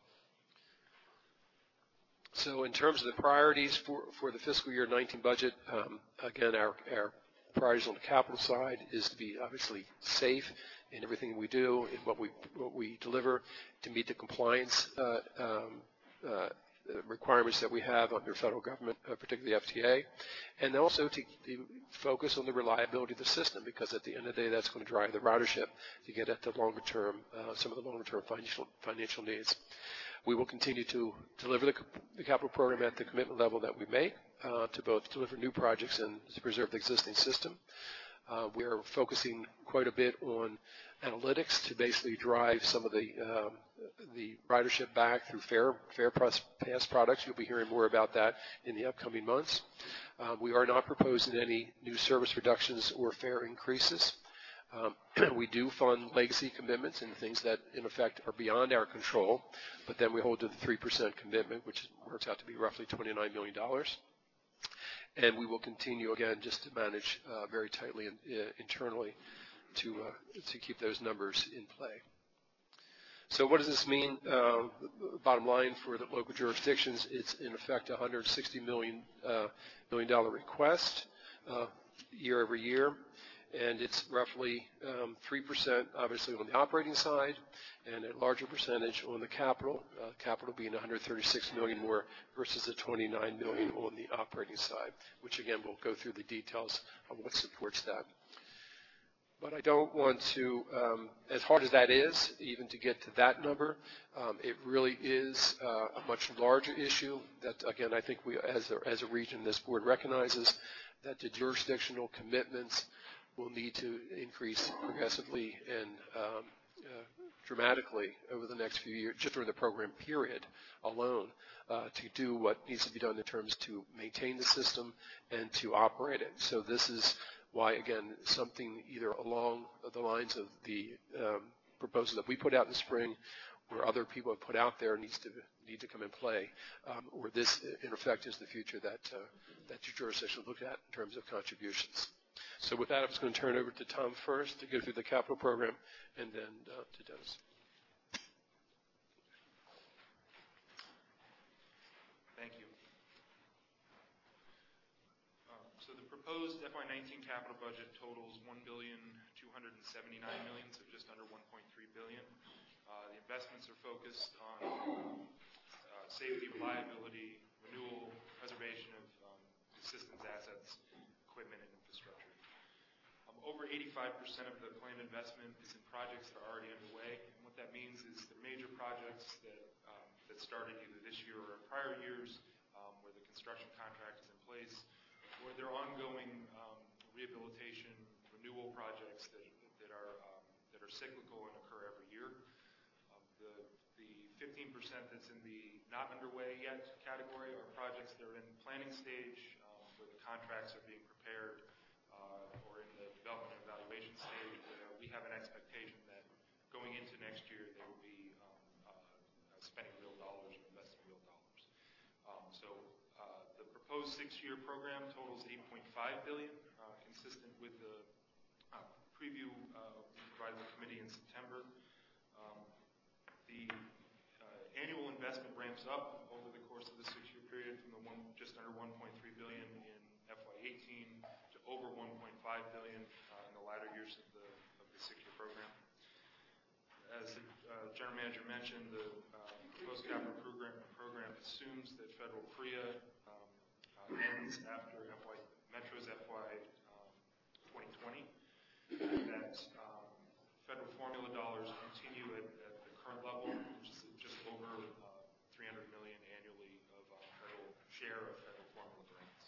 So in terms of the priorities for, for the fiscal year nineteen budget, um, again, our, our priorities on the capital side is to be obviously safe in everything we do, in what we, what we deliver, to meet the compliance uh, um, uh, requirements that we have under federal government, uh, particularly the F T A, and also to, to focus on the reliability of the system, because at the end of the day, that's going to drive the ridership to get at the longer term, uh, some of the longer term financial, financial needs. We will continue to deliver the, the capital program at the commitment level that we make, uh, to both deliver new projects and to preserve the existing system. Uh, we are focusing quite a bit on analytics to basically drive some of the um, the ridership back through fair fair pass products. You'll be hearing more about that in the upcoming months. Uh, we are not proposing any new service reductions or fare increases. Um, we do fund legacy commitments and things that, in effect, are beyond our control, but then we hold to the three percent commitment, which works out to be roughly twenty-nine million dollars. And we will continue, again, just to manage uh, very tightly in, uh, internally to, uh, to keep those numbers in play. So what does this mean? Uh, bottom line for the local jurisdictions, it's in effect a one hundred sixty million dollars request uh, year over year. And it's roughly um, three percent obviously on the operating side and a larger percentage on the capital, uh, capital being one hundred thirty-six million dollars more versus the twenty-nine million dollars on the operating side, which again we'll go through the details of what supports that. But I don't want to, um, as hard as that is, even to get to that number, um, it really is uh, a much larger issue that, again, I think we, as a, as a region, this board recognizes that the jurisdictional commitments will need to increase progressively and um, uh, dramatically over the next few years, just during the program period alone, uh, to do what needs to be done in terms to maintain the system and to operate it. So this is why, again, something either along the lines of the um, proposal that we put out in the spring, or other people have put out there, needs to need to come in play, um, or this, in effect, is the future that uh, that your jurisdiction looked at in terms of contributions. So with that, I'm just going to turn it over to Tom first to go through the capital program, and then uh, to Dennis. Thank you. Um, so the proposed F Y nineteen capital budget totals one billion two hundred seventy-nine million dollars, so just under one point three billion dollars. Uh, the investments are focused on uh, safety, reliability, renewal, preservation of um, systems, assets, equipment, and infrastructure. Um, over eighty-five percent of the planned investment is in projects that are already underway. And what that means is the major projects that, um, that started either this year or in prior years, um, where the construction contract is in place, or they're ongoing um, rehabilitation, renewal projects that, that, are, um, that are cyclical and occur every year. Um, the, the fifteen percent that's in the not underway yet category are projects that are in planning stage, um, where the contracts are being prepared, uh, or in the development and evaluation stage, where we have an expectation that going into next year they will be um, uh, spending real dollars and investing real dollars. Um, so uh, the proposed six-year program totals eight point five billion dollars, uh, consistent with the uh, preview uh, we provided the committee in September. Um, the uh, annual investment ramps up over the course of the six-year period from the one, just under one point three billion dollars in F Y eighteen to over one point five billion dollars uh, in the latter years of the, of the six-year program. As the uh, General Manager mentioned, the uh, proposed capital program, program assumes that federal P R E A um, uh, ends after F Y, Metro's F Y um, twenty twenty, and that um, federal formula dollars continue at, at the current level, which is just over uh, three hundred million dollars annually of uh, federal share of federal formula grants.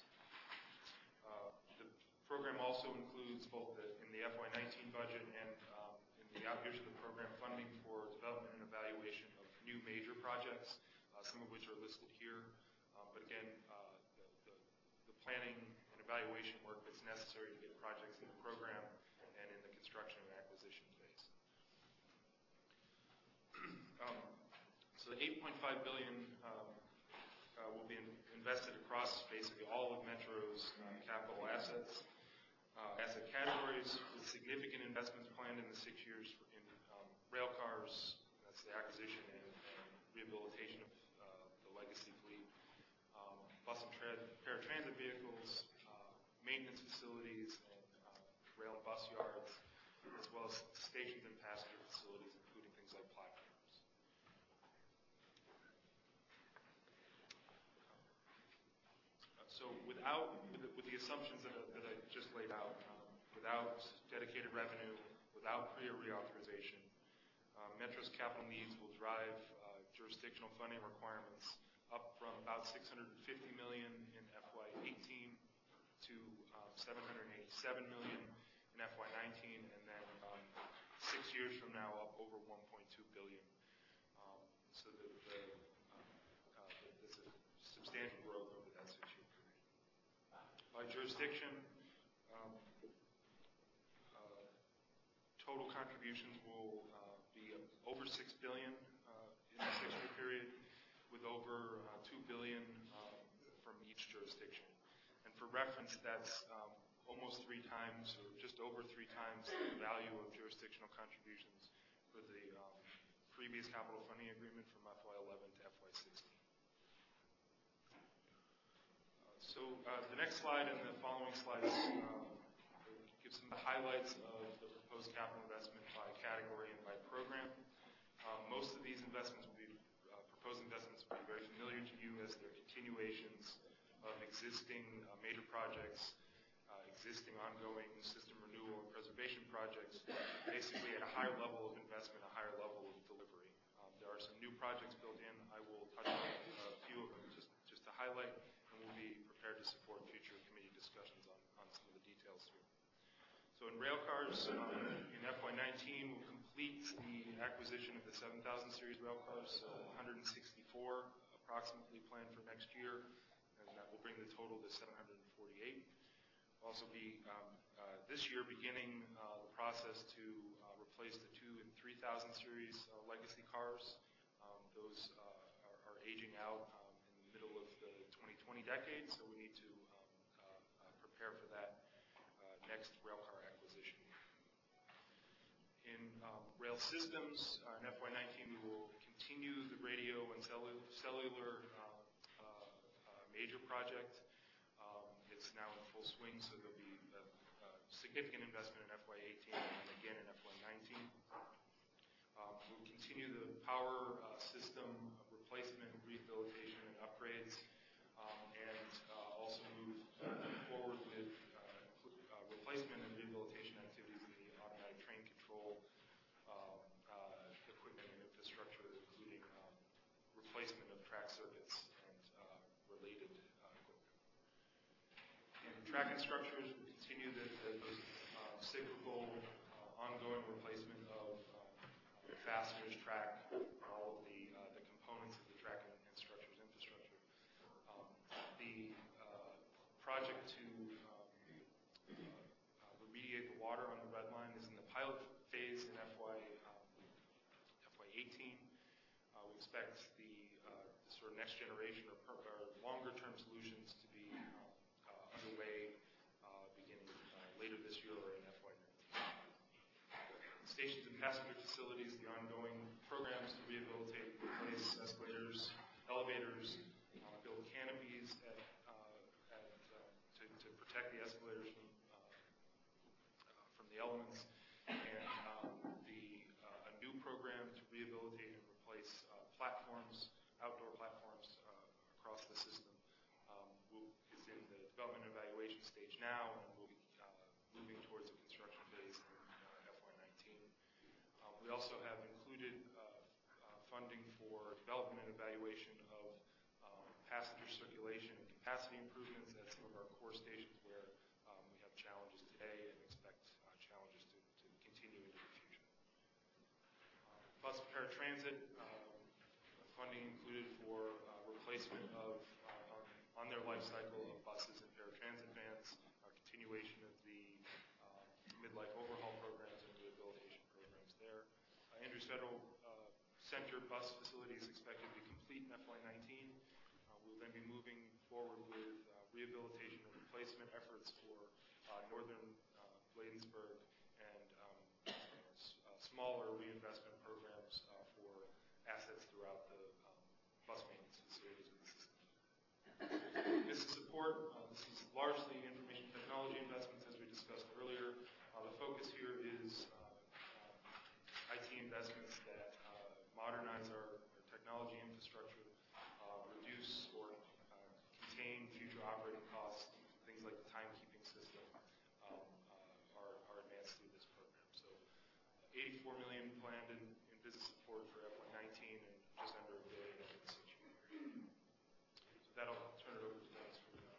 Uh, the program also includes both the, in the F Y nineteen budget and um, in the out years of the program funding for development and evaluation of new major projects, uh, some of which are listed here. Uh, but again, uh, the, the, the planning and evaluation work that's necessary to get projects in the program and in the construction and acquisition phase. um, so the eight point five billion dollars um, uh, will be in, invested across basically all of Metro's uh, capital assets. Uh, asset categories with significant investments planned in the six years in um, rail cars, that's the acquisition and, and rehabilitation of uh, the legacy fleet, um, bus and tra paratransit vehicles, uh, maintenance facilities, and uh, rail and bus yards, as well as stations and passenger facilities, including things like platforms. Uh, so without, with the, with the assumptions that, that I just laid out, um, without dedicated revenue, without P R E A reauthorization, uh, Metro's capital needs will drive uh, jurisdictional funding requirements up from about six hundred fifty million dollars in F Y eighteen to um, seven hundred eighty-seven million dollars in F Y nineteen, and then um, six years from now up over one point two billion dollars. Um, so the, the, uh, uh, there's a substantial growth over that six-year period. By jurisdiction, um, uh, total contributions will uh, be over six billion dollars uh, in the six-year period, with over uh, two billion dollars um, from each jurisdiction. And for reference, that's um, almost three times, or just over three times, the value of jurisdictional contributions for the um, previous capital funding agreement from F Y eleven to F Y sixteen. Uh, so uh, the next slide and the following slides um, give some of the highlights of the proposed capital investment by category and by program. Um, most of these investments will be, uh, proposed investments will be very familiar to you as they're continuations of existing uh, major projects, uh, existing ongoing system renewal and preservation projects, basically at a higher level of investment, a higher level of delivery. Um, there are some new projects built in. I will touch on a few of them just, just to highlight, and we'll be prepared to support future committee discussions on, on some of the details here. So in railcars, um, in F Y nineteen, we'll complete the acquisition of the seven thousand series railcars, so one hundred sixty-four approximately planned for next year, and that will bring the total to seven hundred forty-eight. We'll also be, um, uh, this year, beginning uh, the process to uh, replace the two and three thousand series uh, legacy cars. Um, those uh, are, are aging out um, in the middle of the twenty twenty decade, so we need to um, uh, uh, prepare for that uh, next railcar acquisition. In um, rail systems, uh, in F Y nineteen, we will continue the radio and cellular, cellular uh, uh, uh, major project. Um, it's now in full swing, so there'll be a, a significant investment in F Y eighteen and again in F Y nineteen. Um, we'll continue the power uh, system replacement, rehabilitation, and upgrades, um, and uh, also move uh, forward with uh, uh, replacement and rehabilitation activities in the automatic train control um, uh, equipment and infrastructure, including um, replacement of track circuits and uh, related uh, equipment. In track and structures, we continue the, the, the uh, cyclical, uh, ongoing replacement of um, fasteners, track, all of the, uh, the components of the track and, and structures infrastructure. Um, the uh, project to um, uh, remediate the water on the red line is in the pilot phase in F Y eighteen. Uh, we expect the, uh, the sort of next generation or, per, or longer term solutions to be uh, uh, underway uh, beginning uh, later this year or in F Y nineteen. Stations and passenger facilities, the ongoing programs to rehabilitate, replace escalators, elevators, uh, build canopies at, uh, at, uh, to, to protect the escalators from, uh, uh, from the elements, and um, the, uh, a new program to rehabilitate and replace uh, platforms, outdoor platforms uh, across the system. Um, we'll, it's in the development and evaluation stage now, and we'll be uh, moving towards a construction phase in uh, F Y nineteen. Um, we also have included uh, uh, funding for development and evaluation of um, passenger circulation and capacity improvements at some of our core stations where um, we have challenges today and expect uh, challenges to, to continue into the future. Uh, bus paratransit, um, funding included for uh, replacement of, uh, on, on their life cycle of buses and paratransit vans, uh, continuation of the uh, midlife overhaul programs and rehabilitation programs there. Uh, Andrews Federal uh, Center bus facility is expected to be complete in F Y nineteen. Uh, we'll then be moving forward with uh, rehabilitation and replacement efforts for uh, northern uh, Bladensburg and um, uh, smaller reinvestment programs uh, for assets throughout the um, bus maintenance facilities of the system. This is support. Uh, this is largely information technology investments, as we discussed earlier. Uh, the focus here is uh, uh, I T investments that uh, modernize our, our technology infrastructure, uh, reduce or uh, contain future operating costs, things like the timekeeping system um, uh, are, are advanced through this program. So eighty-four million dollars planned in, in business support for F Y nineteen and just under a billion in this year. So that'll turn it over to Dennis for the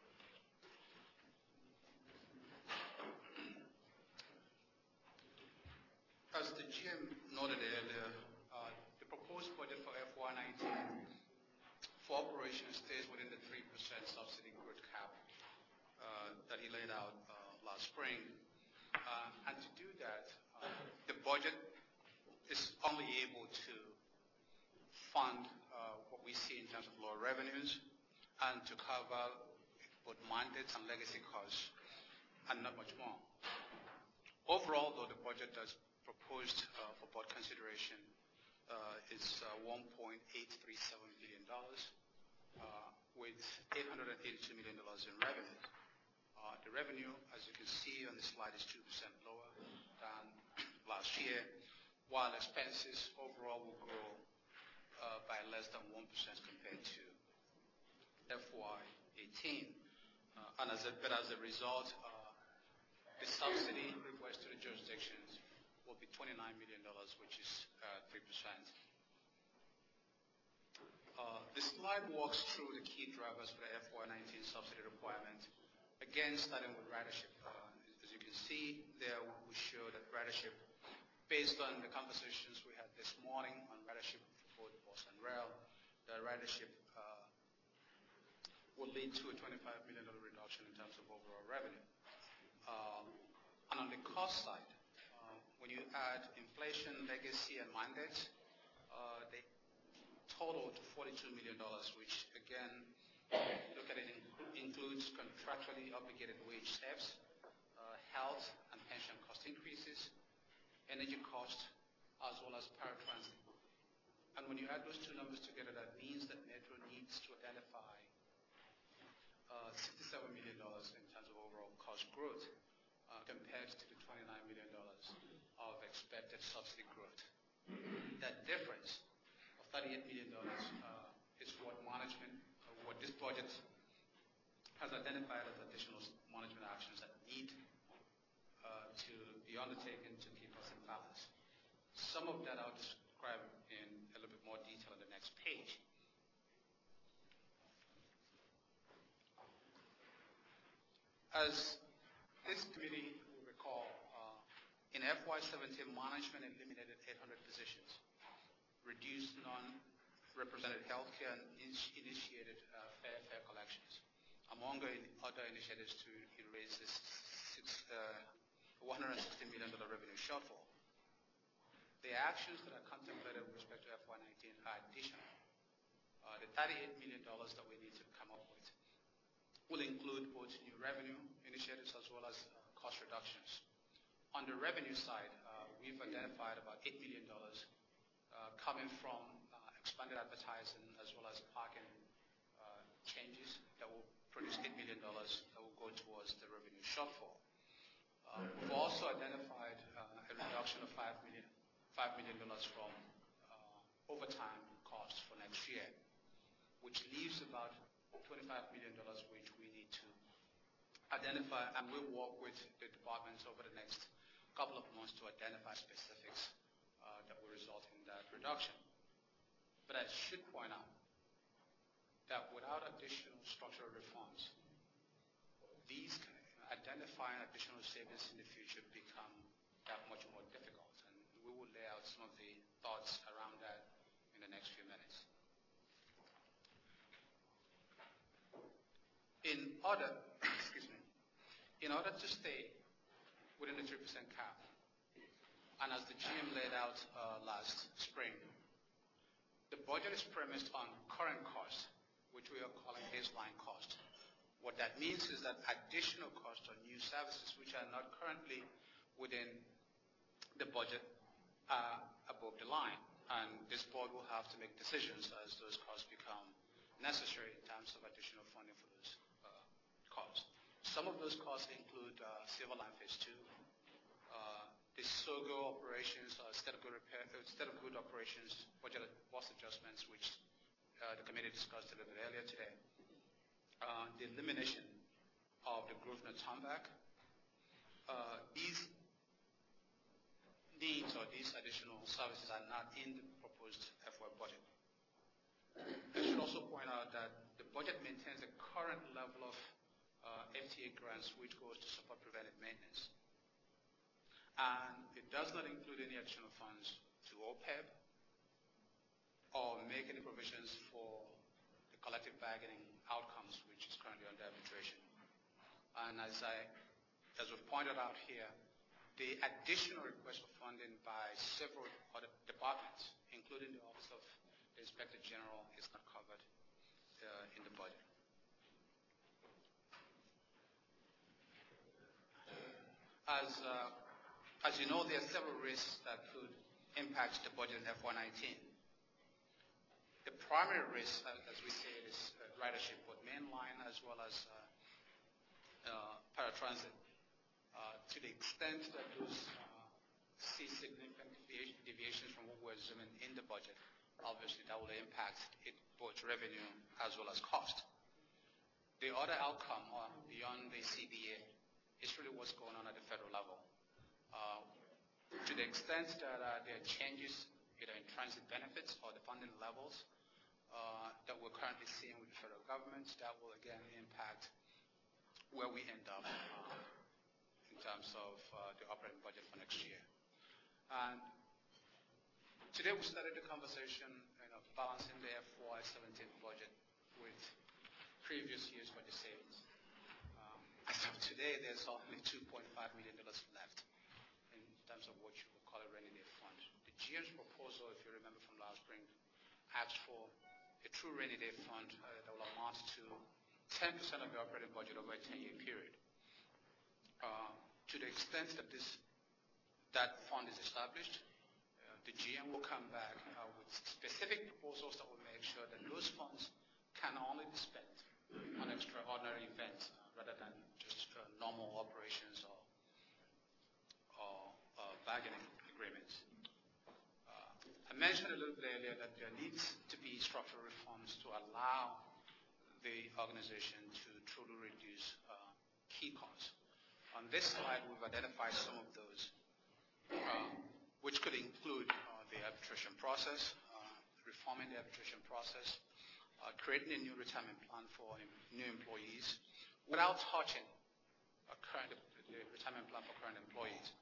As the G M noted earlier, uh, the proposed budget for F Y nineteen for operations stays within the three percent subsidy growth cap uh, that he laid out uh, last spring. Uh, and to do that, uh, the budget is only able to fund uh, what we see in terms of lower revenues and to cover both mandates and legacy costs and not much more. Overall, though, the budget that's proposed uh, for board consideration uh, is uh, one point eight three seven billion dollars uh, with eight hundred eighty-two million dollars in revenue. Uh, the revenue, as you can see on the slide, is two percent lower than last year, while expenses overall will grow uh, by less than one percent compared to F Y eighteen. Uh, and as a, but as a result, uh, The subsidy request to the jurisdictions will be twenty-nine million dollars, which is uh, three percent. Uh, the slide walks through the key drivers for the F Y nineteen subsidy requirement. Again, starting with ridership. Uh, as you can see there, we show that ridership, based on the conversations we had this morning on ridership for both bus and rail, the ridership uh, will lead to a twenty-five million dollars reduction in terms of overall revenue. Uh, and on the cost side, uh, when you add inflation, legacy, and mandates, uh, they total to forty-two million dollars, which again, look at it, inc- includes contractually obligated wage steps, uh, health and pension cost increases, energy cost, as well as paratransit. And when you add those two numbers together, that means that Metro needs to identify uh, sixty-seven million dollars in terms of overall cost growth uh, compared to the twenty-nine million dollars of expected subsidy growth. That difference of thirty-eight million dollars uh, is what management, uh, what this budget has identified as additional management actions that need uh, to be undertaken to keep us in balance. Some of that I'll describe in a little bit more detail on the next page. As this committee will recall, uh, in F Y seventeen, management eliminated eight hundred positions, reduced non-represented healthcare, and in- initiated uh, fair fare collections, among other initiatives to erase this six, uh, one hundred sixty million dollars revenue shortfall. The actions that are contemplated with respect to F Y nineteen are additional. Uh, the thirty-eight million dollars that we need to come up with will include both new revenue initiatives as well as uh, cost reductions. On the revenue side, uh, we've identified about eight million dollars uh, coming from uh, expanded advertising as well as parking uh, changes that will produce eight million dollars that will go towards the revenue shortfall. Uh, we've also identified uh, a reduction of five million dollars five million dollars from uh, overtime costs for next year, which leaves about twenty-five million dollars which we need to identify, and we'll work with the departments over the next couple of months to identify specifics uh, that will result in that reduction. But I should point out that without additional structural reforms, these identifying additional savings in the future become that much more difficult. And we will lay out some of the thoughts around that in the next few minutes. In order, excuse me, in order to stay within the three percent cap, and as the G M laid out uh, last spring, the budget is premised on current costs, which we are calling baseline cost. What that means is that additional costs on new services which are not currently within the budget are above the line, and this board will have to make decisions as those costs become necessary in terms of additional funding for those uh, costs. Some of those costs include uh, Silver Line Phase two, uh, the SOGO operations, uh, state of good repair, uh, state of good operations, budget cost adjustments, which uh, the committee discussed a little bit earlier today. Uh, the elimination of the Grosvenor Turnback. Uh, these needs or these additional services are not in the proposed F Y budget. I should also point out that the budget maintains a current level of uh, F T A grants which goes to support preventive maintenance. And it does not include any additional funds to O P E B or make any provisions for the collective bargaining outcomes, which is currently under arbitration. And as I, as we've pointed out here, the additional request for funding by several other departments, including the Office of the Inspector General, is not covered uh, in the budget. As, uh, as you know, there are several risks that could impact the budget in F Y nineteen. The primary risk, as we say, is uh, ridership, both mainline as well as uh, uh, paratransit. Uh, to the extent that those uh, see significant deviations from what we're assuming in the budget, obviously that will impact it, both revenue as well as cost. The other outcome uh, beyond the C B A It's really what's going on at the federal level. Uh, to the extent that uh, there are changes either in transit benefits or the funding levels uh, that we're currently seeing with the federal government, that will again impact where we end up uh, in terms of uh, the operating budget for next year. And today we started the conversation, you know, balancing the F Y seventeen budget with previous year's budget savings. Um, as of today, there's only two point five million dollars left in terms of what you would call a rainy day fund. The G M's proposal, if you remember from last spring, asked for a true rainy day fund uh, that will amount to ten percent of the operating budget over a ten-year period. Uh, to the extent that this that fund is established, uh, the G M will come back uh, with specific proposals that will make sure that those funds can only be spent on extraordinary events uh, rather than just uh, normal operations or, or uh, bargaining agreements. Uh, I mentioned a little bit earlier that there needs to be structural reforms to allow the organization to truly reduce uh, key costs. On this slide, we've identified some of those, uh, which could include uh, the arbitration process, uh, reforming the arbitration process, uh, creating a new retirement plan for new employees without touching a current, the retirement plan for current employees,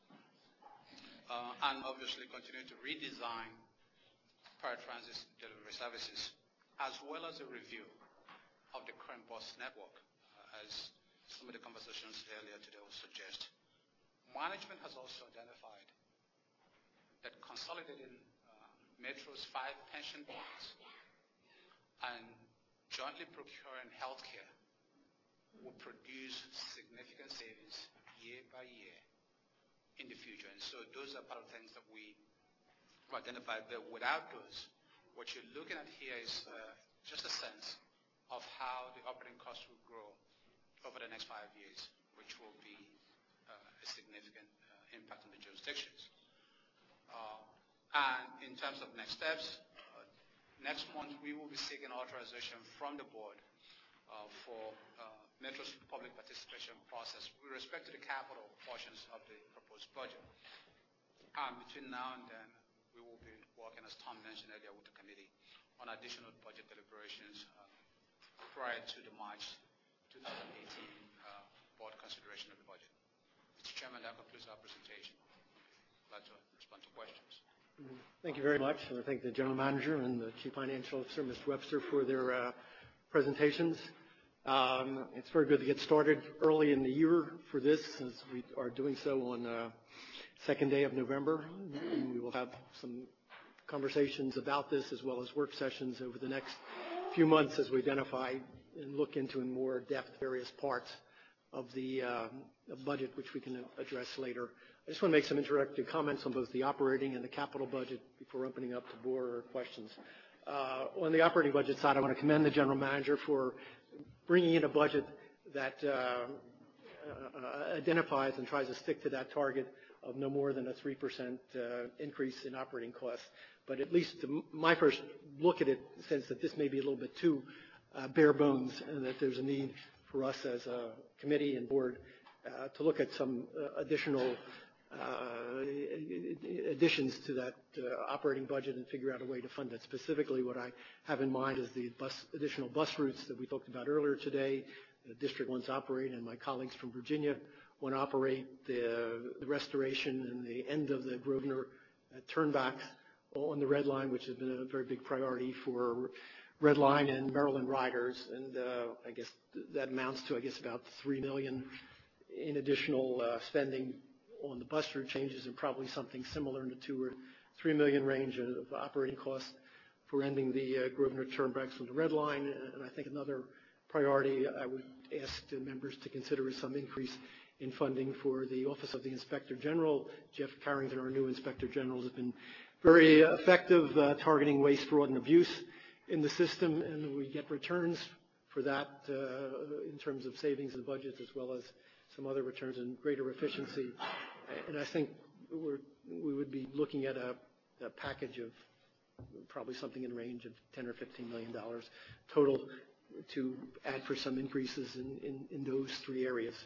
uh, and obviously continue to redesign paratransit delivery services, as well as a review of the current bus network, uh, as some of the conversations earlier today will suggest. Management has also identified that consolidating uh, Metro's five pension plans and jointly procuring healthcare will produce significant savings year by year in the future. And so those are part of the things that we have identified there. Without those, what you're looking at here is uh, just a sense of how the operating costs will grow over the next five years, which will be uh, a significant uh, impact on the jurisdictions. Uh, and in terms of next steps, uh, next month we will be seeking authorization from the board uh, for uh, Metro's public participation process with respect to the capital portions of the proposed budget. And between now and then, we will be working, as Tom mentioned earlier, with the committee on additional budget deliberations uh, prior to the March twenty eighteen uh, board consideration of the budget. Mister Chairman, that concludes our presentation. I'd like to respond to questions. Thank you very much. And I thank the General Manager and the Chief Financial Officer, Mister Webster, for their uh, presentations. Um, it's very good to get started early in the year for this, as we are doing so on uh, second day of November. And we will have some conversations about this as well as work sessions over the next few months as we identify and look into in more depth various parts of the uh, budget, which we can address later. I just want to make some introductory comments on both the operating and the capital budget before opening up to board or questions. Uh, on the operating budget side, I want to commend the General Manager for bringing in a budget that uh, uh, identifies and tries to stick to that target of no more than a three percent uh, increase in operating costs. But at least my first look at it says that this may be a little bit too uh, bare bones, and that there's a need for us as a committee and board uh, to look at some uh, additional uh, additions to that uh, operating budget and figure out a way to fund it. Specifically, what I have in mind is the bus, additional bus routes that we talked about earlier today. The district wants to operate, and my colleagues from Virginia want to operate the, the restoration and the end of the Grosvenor uh, turnbacks on the Red Line, which has been a very big priority for Red Line and Maryland riders. And uh, I guess th that amounts to, I guess, about three million dollars in additional uh, spending on the bus route changes, and probably something similar in the two or three million range of operating costs for ending the uh, Grosvenor turnbacks on the Red Line. And I think another priority I would ask the members to consider is some increase in funding for the Office of the Inspector General. Jeff Carrington, our new Inspector General, has been very effective uh, targeting waste, fraud, and abuse in the system, and we get returns for that uh, in terms of savings in budgets, as well as some other returns and greater efficiency. And I think we're, we would be looking at a, a package of probably something in the range of ten or fifteen million dollars total to add for some increases in, in, in those three areas.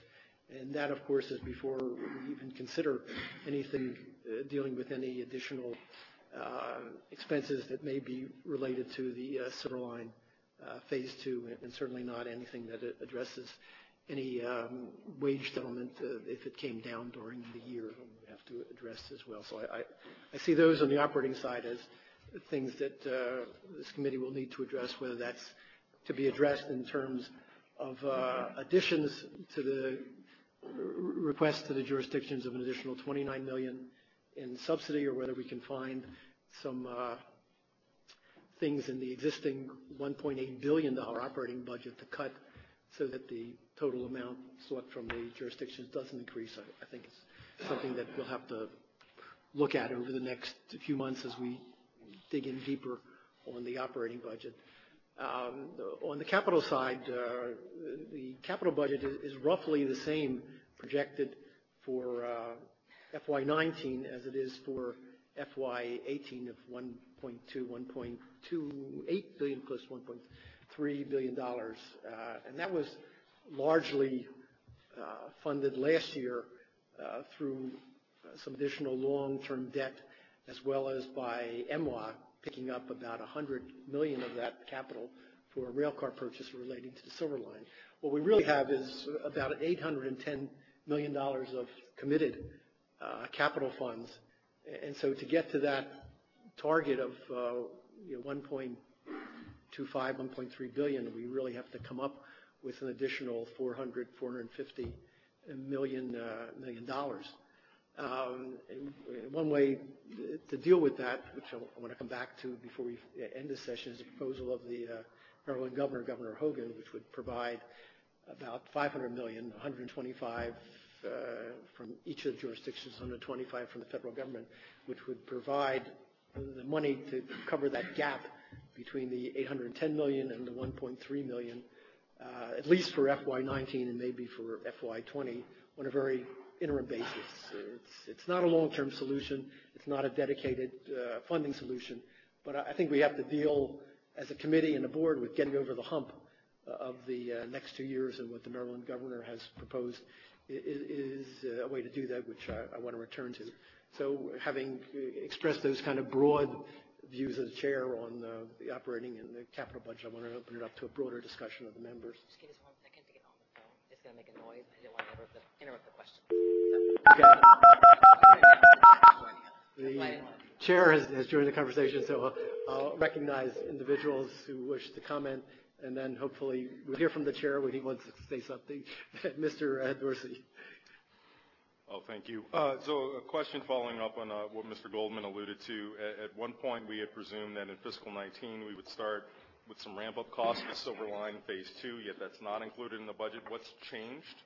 And that, of course, is before we even consider anything uh, dealing with any additional uh, expenses that may be related to the uh, Silver Line uh, Phase Two, and certainly not anything that addresses any um, wage settlement uh, if it came down during the year. We have to address as well. So I, I, I see those on the operating side as things that uh, this committee will need to address, whether that's to be addressed in terms of uh, additions to the request to the jurisdictions of an additional twenty-nine million dollars in subsidy, or whether we can find some uh, things in the existing one point eight billion dollars operating budget to cut so that the total amount sought from the jurisdictions doesn't increase. I, I think it's something that we'll have to look at over the next few months as we dig in deeper on the operating budget. Um, on the capital side, uh, the capital budget is, is roughly the same projected for uh, F Y nineteen as it is for F Y eighteen of one point two, one point two eight billion plus one point three billion dollars, uh, and that was largely uh, funded last year uh, through uh, some additional long-term debt, as well as by M W A picking up about one hundred million dollars of that capital for a rail car purchase relating to the Silver Line. What we really have is about eight hundred ten million dollars of committed uh, capital funds, and so to get to that target of uh, you know, one point two five, one point three billion, we really have to come up with an additional four hundred, four hundred fifty million uh, million dollars. Um, one way to deal with that, which I want to come back to before we end this session, is a proposal of the uh, Maryland Governor, Governor Hogan, which would provide about five hundred million dollars, one hundred twenty-five uh, from each of the jurisdictions, one hundred twenty-five from the federal government, which would provide the money to cover that gap between the eight hundred ten million dollars and the one point three million dollars, uh, at least for F Y nineteen and maybe for F Y twenty, on a very interim basis. It's, it's not a long-term solution. It's not a dedicated uh, funding solution. But I think we have to deal as a committee and a board with getting over the hump uh, of the uh, next two years, and what the Maryland governor has proposed is, is a way to do that, which I, I want to return to. So having expressed those kind of broad views as chair on uh, the operating and the capital budget, I want to open it up to a broader discussion of the members. Just give us one second to get on the phone. It's going to make a noise. I didn't want to interrupt the, interrupt the question. Okay. The chair has, has joined the conversation, so I'll, I'll recognize individuals who wish to comment, and then hopefully we'll hear from the chair when he wants to say something. Mister Dorsey. Oh, thank you. Uh, so a question following up on uh, what Mister Goldman alluded to. At, at one point, we had presumed that in fiscal nineteen we would start with some ramp-up costs for Silver Line Phase Two, yet that's not included in the budget. What's changed?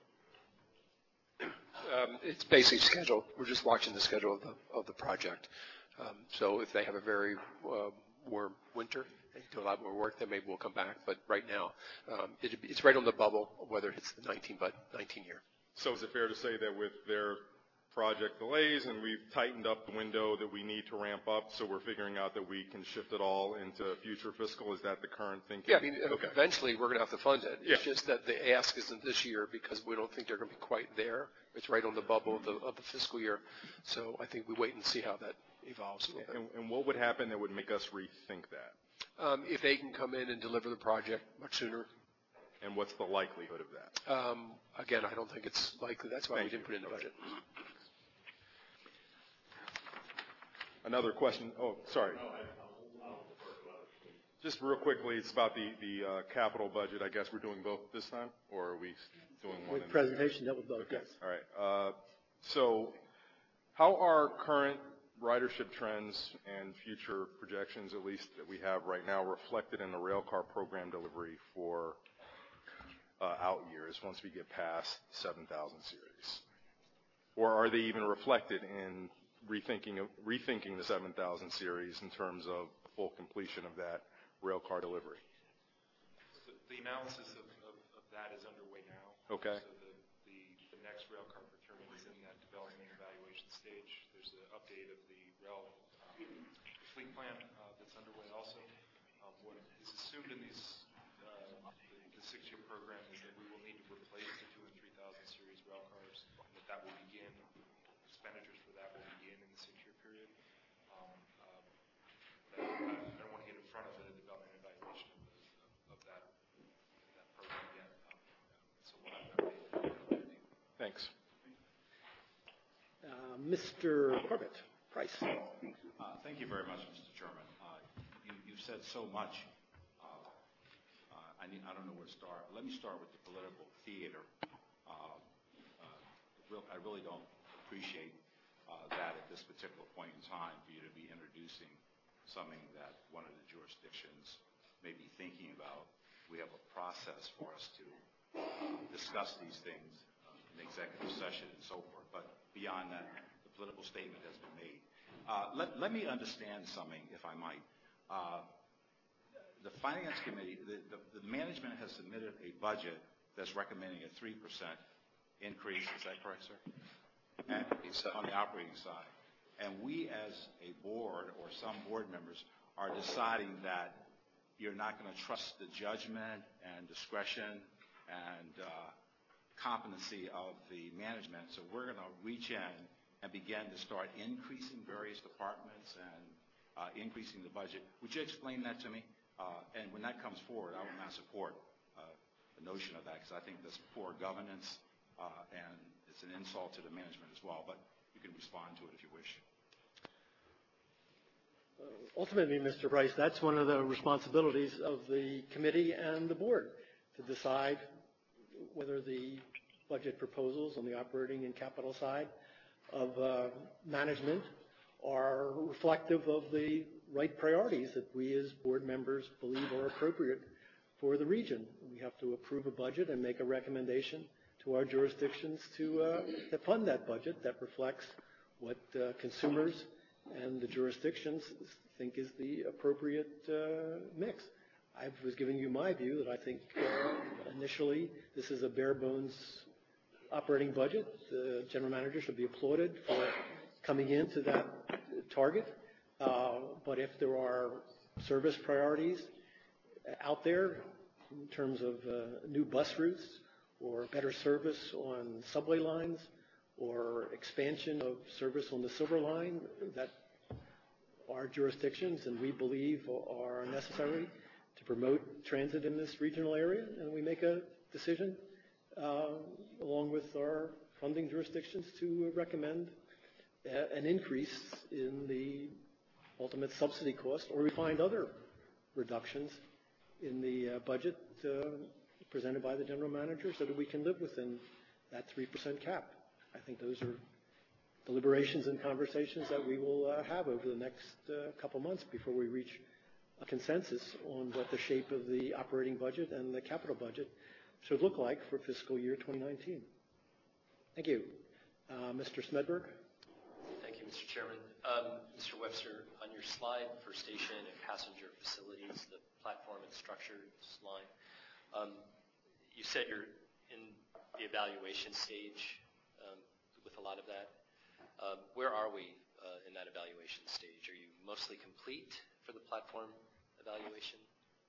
Um, it's basically schedule. We're just watching the schedule of the of the project. Um, so if they have a very uh, warm winter, they do a lot more work, then maybe we'll come back. But right now, um, it, it's right on the bubble of whether it's the nineteen, but nineteen year. So is it fair to say that with their project delays and we've tightened up the window that we need to ramp up, so we're figuring out that we can shift it all into future fiscal? Is that the current thinking? Yeah, I mean, okay. Eventually we're going to have to fund it. Yeah. It's just that the ask isn't this year because we don't think they're going to be quite there. It's right on the bubble of the, of the fiscal year. So I think we wait and see how that evolves a little bit. And, and what would happen that would make us rethink that? Um, if they can come in and deliver the project much sooner. And what's the likelihood of that? Um, again, I don't think it's likely. That's why Thank we didn't you. put it in the budget. Another question. Oh, sorry. Just real quickly, it's about the, the uh, capital budget. I guess we're doing both this time, or are we doing one? With presentation, that was both, okay. yes. All right. Uh, so how are current ridership trends and future projections, at least that we have right now, reflected in the railcar program delivery for uh, out years once we get past seven thousand series? Or are they even reflected in rethinking, of, rethinking the seven thousand series in terms of full completion of that railcar delivery? The, the analysis of, of, of that is underway now. Okay. So the, the, the next railcar procurement is in that development and evaluation stage. There's an update of the rail um, fleet plan uh, that's underway also. Um, what is assumed in these uh, the, the six-year program is that we will need to replace the two and three thousand series railcar Mister Corbett, Price. Uh, thank you very much, Mister Chairman. Uh, you, you've said so much. Uh, uh, I, need, I don't know where to start. Let me start with the political theater. Uh, uh, real, I really don't appreciate uh, that at this particular point in time for you to be introducing something that one of the jurisdictions may be thinking about. We have a process for us to uh, discuss these things uh, in executive session and so forth. But beyond that, the political statement has been made. Uh, let, let me understand something, if I might. Uh, the Finance Committee, the, the, the management has submitted a budget that's recommending a three percent increase. Is that correct, sir? And on the operating side. And we as a board or some board members are deciding that you're not going to trust the judgment and discretion and uh, competency of the management. So we're going to reach in and begin to start increasing various departments and uh, increasing the budget. Would you explain that to me? Uh, and when that comes forward, I will not support uh, the notion of that because I think that's poor governance uh, and it's an insult to the management as well. But you can respond to it if you wish. Ultimately, Mister Price, that's one of the responsibilities of the committee and the board to decide whether the budget proposals on the operating and capital side of uh, management are reflective of the right priorities that we as board members believe are appropriate for the region. We have to approve a budget and make a recommendation to our jurisdictions to, uh, to fund that budget that reflects what uh, consumers and the jurisdictions think is the appropriate uh, mix. I was giving you my view that I think uh, initially this is a bare bones operating budget. The general manager should be applauded for coming into that target. Uh, but if there are service priorities out there in terms of uh, new bus routes or better service on subway lines or expansion of service on the Silver Line that our jurisdictions and we believe are necessary to promote transit in this regional area, and we make a decision uh, along with our funding jurisdictions to recommend a, an increase in the ultimate subsidy cost, or we find other reductions in the uh, budget uh, presented by the general manager so that we can live within that three percent cap. I think those are deliberations and conversations that we will uh, have over the next uh, couple months before we reach a consensus on what the shape of the operating budget and the capital budget should look like for fiscal year twenty nineteen. Thank you. Uh, Mister Smedberg. Thank you, Mister Chairman. Um, Mister Webster, on your slide for station and passenger facilities, the platform and structures line, um, you said you're in the evaluation stage um, with a lot of that. Um, where are we uh, in that evaluation stage? Are you mostly complete for the platform evaluation?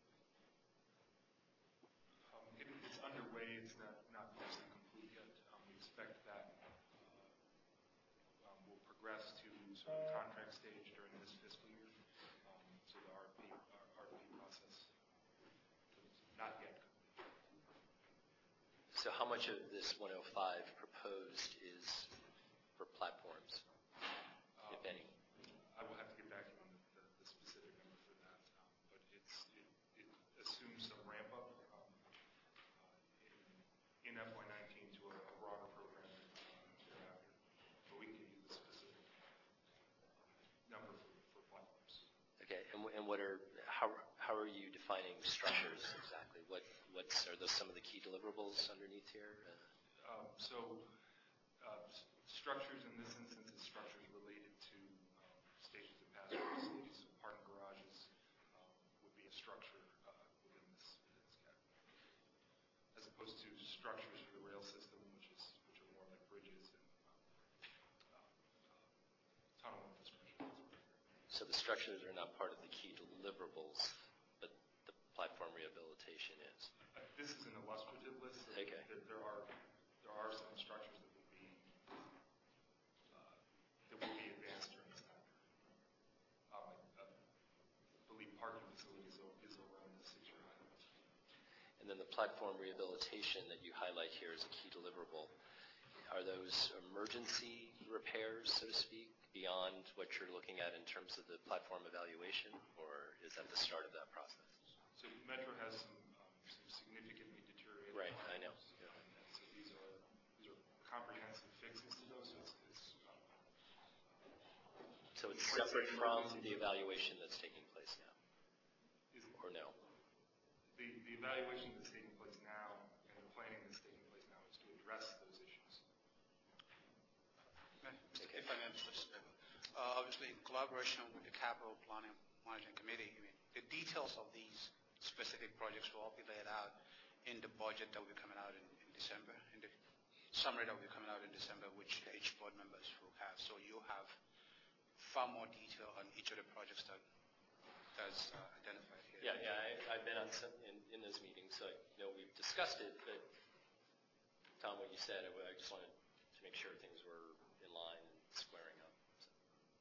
Um, it, it's underway. It's not, not mostly complete yet. Um, we expect that uh, um, will progress to sort of contract stage during this fiscal year. Um, so the R F P, R F P process is not yet complete. So how much of this one oh five proposed is for platforms, um, if any? I will have to get back to you on the, the, the specific number for that, um, but it's, it, it assumes some ramp up um, uh, in, in F Y nineteen to a, a broader program uh, thereafter. But we can give you the specific number for, for platforms. Okay, and, and what are how how are you defining structures exactly? What what's are those some of the key deliverables underneath here? Uh, um, so. Uh, Structures in this instance is structures related to um, stations and passenger facilities. So parking garages um, would be a structure uh, within this, within this category, as opposed to structures for the rail system, which is which are more like bridges and um, uh, uh, tunnel infrastructure. So the structures are not part of the key deliverables, but the platform rehabilitation is. Uh, this is an illustrative list. So okay. There, there are there are some structures that will be advanced during this time period. Um, I, I believe parking facilities is around the six-year highlight. And then the platform rehabilitation that you highlight here as a key deliverable. are those emergency repairs, so to speak, beyond what you're looking at in terms of the platform evaluation, or is that the start of that process? So Metro has some, um, some significantly deteriorated. Right, I know. Yeah. And so these are these are comprehensive fixes to those. So it's, it's um, so it's separate from the evaluation that's taking place now, or no? The the evaluation that's taking place now and the planning that's taking place now is to address those issues. If I may, Mister Speaker. Uh, obviously, in collaboration with the Capital Planning Monitoring Committee, I mean, the details of these specific projects will all be laid out in the budget that will be coming out in, in December, in the summary that will be coming out in December, which each board members will have. So you'll have far more detail on each of the projects that that's uh, identified here. Yeah, yeah, I, I've been on some in, in those meetings, so I know we've discussed it, but Tom, what you said, I, I just wanted to make sure things were in line and squaring up. So,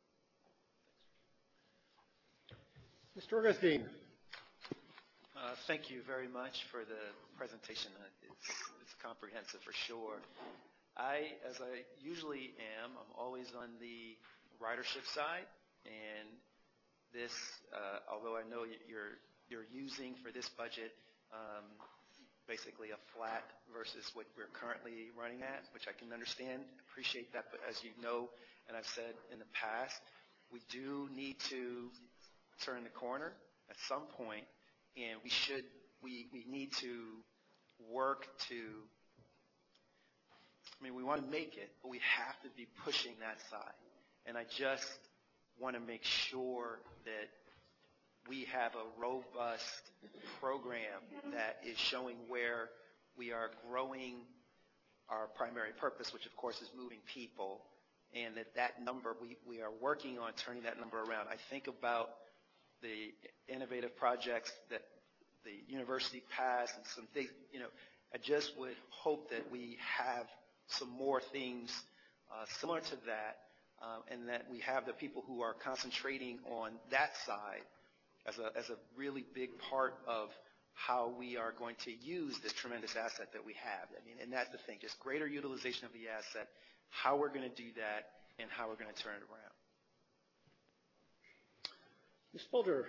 Mister Augustine. Uh, thank you very much for the presentation. Uh, it's, it's comprehensive for sure. I, as I usually am, I'm always on the ridership side, and this, uh, although I know you're you're using for this budget um, basically a flat versus what we're currently running at, which I can understand, appreciate that. But as you know, and I've said in the past, we do need to turn the corner at some point, and we should we we need to work to. I mean, we want to make it, but we have to be pushing that side. And I just want to make sure that we have a robust program that is showing where we are growing our primary purpose, which of course is moving people, and that that number, we, we are working on turning that number around. I think about the innovative projects that the university passed and some things, you know, I just would hope that we have some more things uh, similar to that, um, and that we have the people who are concentrating on that side as a, as a really big part of how we are going to use this tremendous asset that we have. I mean, and that's the thing, just greater utilization of the asset, how we're going to do that, and how we're going to turn it around. Miz Spolder.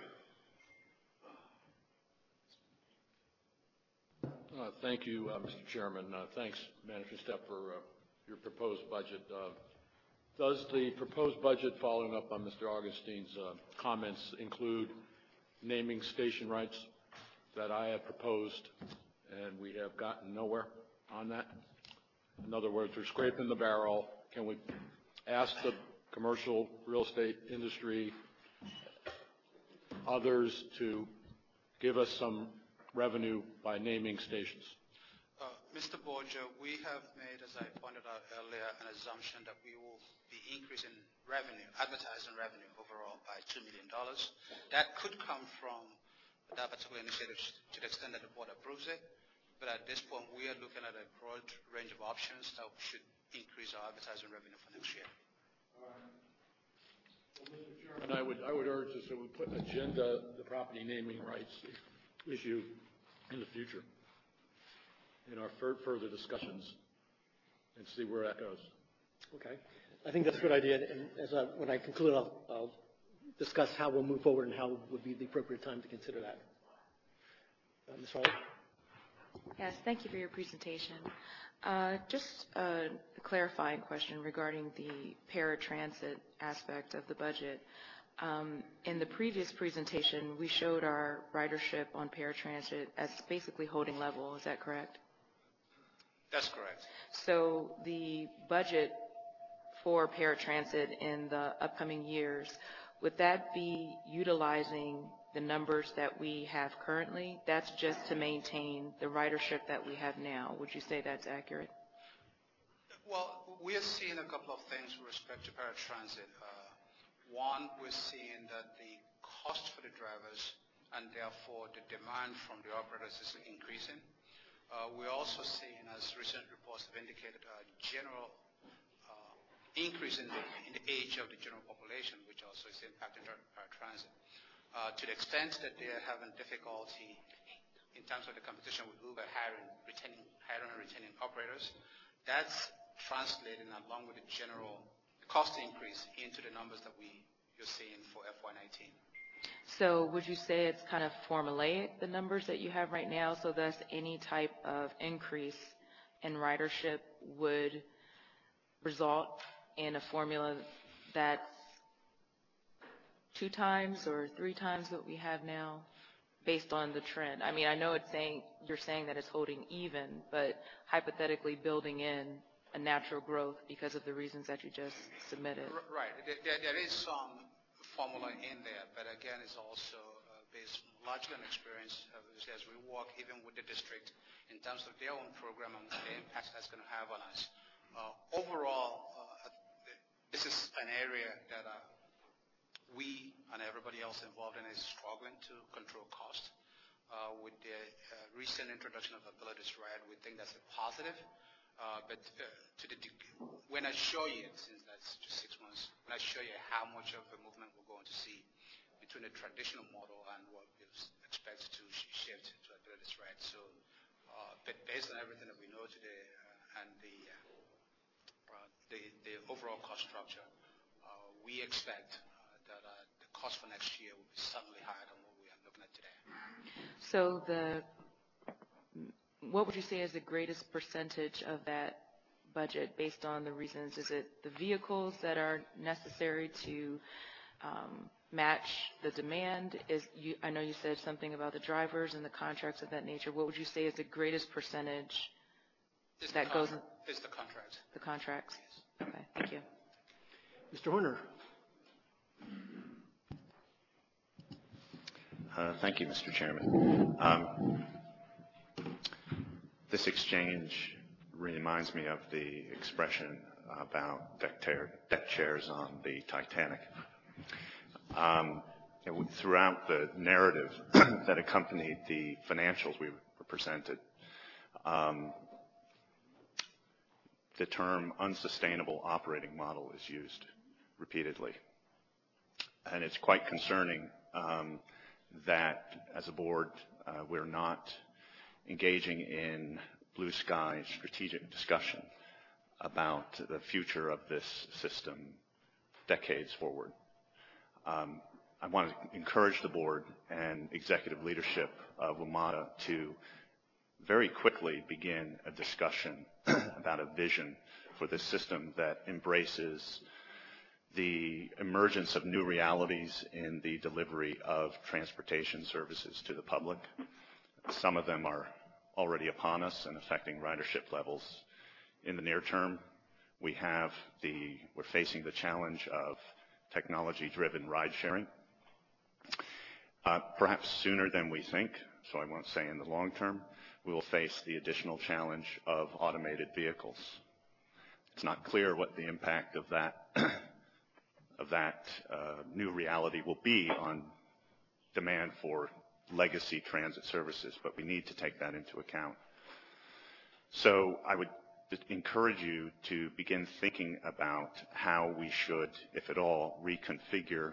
Uh, thank you, uh, Mister Chairman. Uh, thanks, Manager Stepp, for uh, your proposed budget. Uh, does the proposed budget, following up on Mister Augustine's uh, comments, include naming station rights that I have proposed and we have gotten nowhere on that? In other words, we're scraping the barrel. Can we ask the commercial real estate industry, others, to give us some revenue by naming stations? Uh, Mister Borgia, we have made, as I pointed out earlier, an assumption that we will be increasing revenue, advertising revenue overall by two million dollars. That could come from that particular initiative to the extent that the board approves it. But at this point, we are looking at a broad range of options that should increase our advertising revenue for next year. And I would, I would urge us that we put an agenda, the property naming rights issue, in the future in our fur further discussions, and see where that goes. Okay. I think that's a good idea. And as I, when I conclude, I'll, I'll discuss how we'll move forward and how would be the appropriate time to consider that. Uh, Miz Hawley? Yes, thank you for your presentation. Uh, just a clarifying question regarding the paratransit aspect of the budget. Um, in the previous presentation, we showed our ridership on paratransit as basically holding level. Is that correct? That's correct. So the budget for paratransit in the upcoming years, would that be utilizing the numbers that we have currently? That's just to maintain the ridership that we have now. Would you say that's accurate? Well, we are seeing a couple of things with respect to paratransit. Uh, One, we're seeing that the cost for the drivers and therefore the demand from the operators is increasing. Uh, we're also seeing, as recent reports have indicated, a general uh, increase in the, in the age of the general population, which also is impacting paratransit. Uh, to the extent that they're having difficulty in terms of the competition with Uber hiring, retaining, hiring and retaining operators, that's translating along with the general cost increase into the numbers that we, you're seeing for F Y nineteen. So would you say it's kind of formulaic, the numbers that you have right now, so thus any type of increase in ridership would result in a formula that's two times or three times what we have now based on the trend? I mean, I know it's saying, you're saying that it's holding even, but hypothetically building in a natural growth because of the reasons that you just submitted. R- Right. There, there- there is some formula in there, but again, it's also uh, based largely on experience uh, as we work even with the district in terms of their own program and the impact that's going to have on us. Uh, overall, uh, this is an area that uh, we and everybody else involved in is struggling to control cost. Uh, with the uh, recent introduction of abilities ride, we think that's a positive. Uh, but uh, to the deg- when I show you, since that's just six months, when I show you how much of a movement we're going to see between the traditional model and what we expect to sh- shift to abilities ride. So, uh, but based on everything that we know today uh, and the, uh, uh, the the overall cost structure, uh, we expect uh, that uh, the cost for next year will be certainly higher than what we are looking at today. So the, what would you say is the greatest percentage of that budget based on the reasons? Is it the vehicles that are necessary to um, match the demand? Is you, I know you said something about the drivers and the contracts of that nature. What would you say is the greatest percentage It's that the goes con- in it's the contract. the contracts? Okay, thank you. Mister Horner. Uh, Thank you, Mister Chairman. Um, This exchange reminds me of the expression about deck, tear, deck chairs on the Titanic. Um, it w- throughout the narrative that accompanied the financials we were presented, um, the term unsustainable operating model is used repeatedly. And it's quite concerning um, that as a board, uh, we're not engaging in blue sky strategic discussion about the future of this system decades forward. Um, I want to encourage the board and executive leadership of WMATA to very quickly begin a discussion about a vision for this system that embraces the emergence of new realities in the delivery of transportation services to the public. Some of them are already upon us and affecting ridership levels. In the near term, we have the, we're facing the challenge of technology-driven ride sharing. Uh, perhaps sooner than we think, so I won't say in the long term, we will face the additional challenge of automated vehicles. It's not clear what the impact of that, of that uh, new reality will be on demand for legacy transit services, but we need to take that into account. So I would encourage you to begin thinking about how we should, if at all, reconfigure